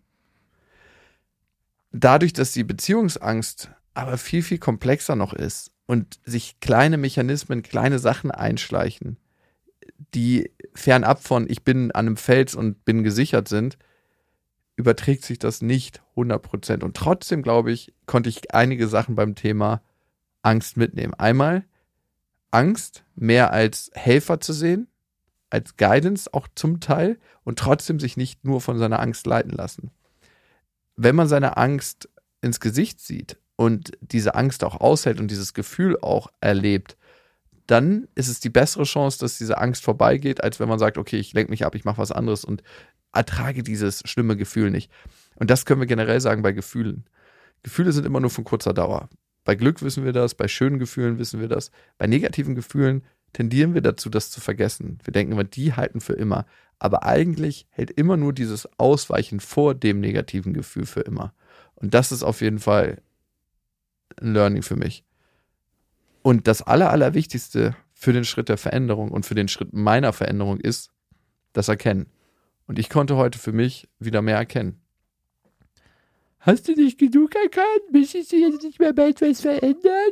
Dadurch, dass die Beziehungsangst aber viel, viel komplexer noch ist und sich kleine Mechanismen, kleine Sachen einschleichen, die fernab von ich bin an einem Fels und bin gesichert sind, überträgt sich das nicht 100%. Und trotzdem, glaube ich, konnte ich einige Sachen beim Thema Angst mitnehmen. Einmal Angst mehr als Helfer zu sehen, als Guidance auch zum Teil und trotzdem sich nicht nur von seiner Angst leiten lassen. Wenn man seine Angst ins Gesicht sieht und diese Angst auch aushält und dieses Gefühl auch erlebt, dann ist es die bessere Chance, dass diese Angst vorbeigeht, als wenn man sagt, okay, ich lenke mich ab, ich mache was anderes und ertrage dieses schlimme Gefühl nicht. Und das können wir generell sagen bei Gefühlen. Gefühle sind immer nur von kurzer Dauer. Bei Glück wissen wir das, bei schönen Gefühlen wissen wir das. Bei negativen Gefühlen tendieren wir dazu, das zu vergessen. Wir denken immer, die halten für immer. Aber eigentlich hält immer nur dieses Ausweichen vor dem negativen Gefühl für immer. Und das ist auf jeden Fall ein Learning für mich. Und das Allerwichtigste für den Schritt der Veränderung und für den Schritt meiner Veränderung ist das Erkennen. Und ich konnte heute für mich wieder mehr erkennen. Hast du nicht genug erkannt? Müsstest du jetzt nicht mehr bald was verändern?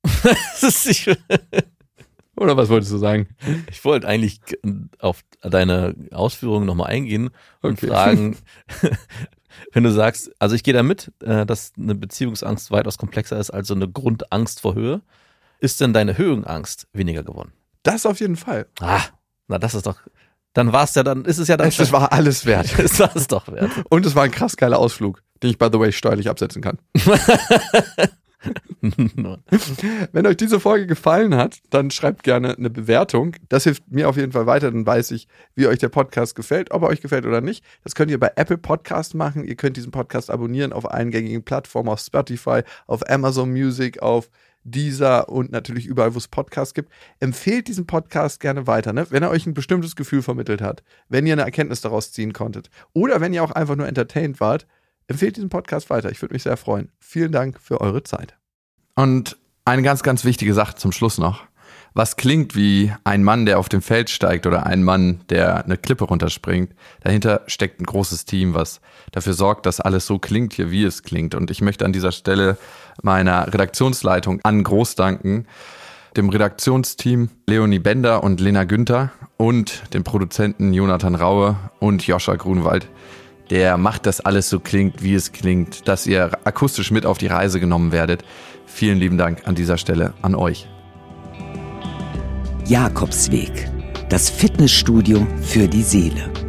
Oder was wolltest du sagen? Ich wollte eigentlich auf deine Ausführungen nochmal eingehen und fragen, wenn du sagst, also ich gehe da mit, dass eine Beziehungsangst weitaus komplexer ist als so eine Grundangst vor Höhe. Ist denn deine Höhenangst weniger geworden? Das auf jeden Fall. Na das ist doch, dann war es ja, dann ist es ja dann. Es war alles wert. Es war es doch wert. Und es war ein krass geiler Ausflug, den ich by the way steuerlich absetzen kann. Wenn euch diese Folge gefallen hat, dann schreibt gerne eine Bewertung. Das hilft mir auf jeden Fall weiter, dann weiß ich, wie euch der Podcast gefällt, ob er euch gefällt oder nicht. Das könnt ihr bei Apple Podcast machen. Ihr könnt diesen Podcast abonnieren auf allen gängigen Plattformen, auf Spotify, auf Amazon Music, auf Deezer und natürlich überall, wo es Podcasts gibt. Empfehlt diesen Podcast gerne weiter, ne? Wenn er euch ein bestimmtes Gefühl vermittelt hat, wenn ihr eine Erkenntnis daraus ziehen konntet oder wenn ihr auch einfach nur entertained wart, empfehlt diesen Podcast weiter. Ich würde mich sehr freuen. Vielen Dank für eure Zeit. Und eine ganz, ganz wichtige Sache zum Schluss noch. Was klingt wie ein Mann, der auf dem Feld steigt oder ein Mann, der eine Klippe runterspringt, dahinter steckt ein großes Team, was dafür sorgt, dass alles so klingt hier, wie es klingt. Und ich möchte an dieser Stelle meiner Redaktionsleitung Ann Groß danken, dem Redaktionsteam Leonie Bender und Lena Günther und dem Produzenten Jonathan Raue und Joscha Grunwald. Der macht, dass alles so klingt, wie es klingt, dass ihr akustisch mit auf die Reise genommen werdet. Vielen lieben Dank an dieser Stelle an euch. Jakobsweg, das Fitnessstudio für die Seele.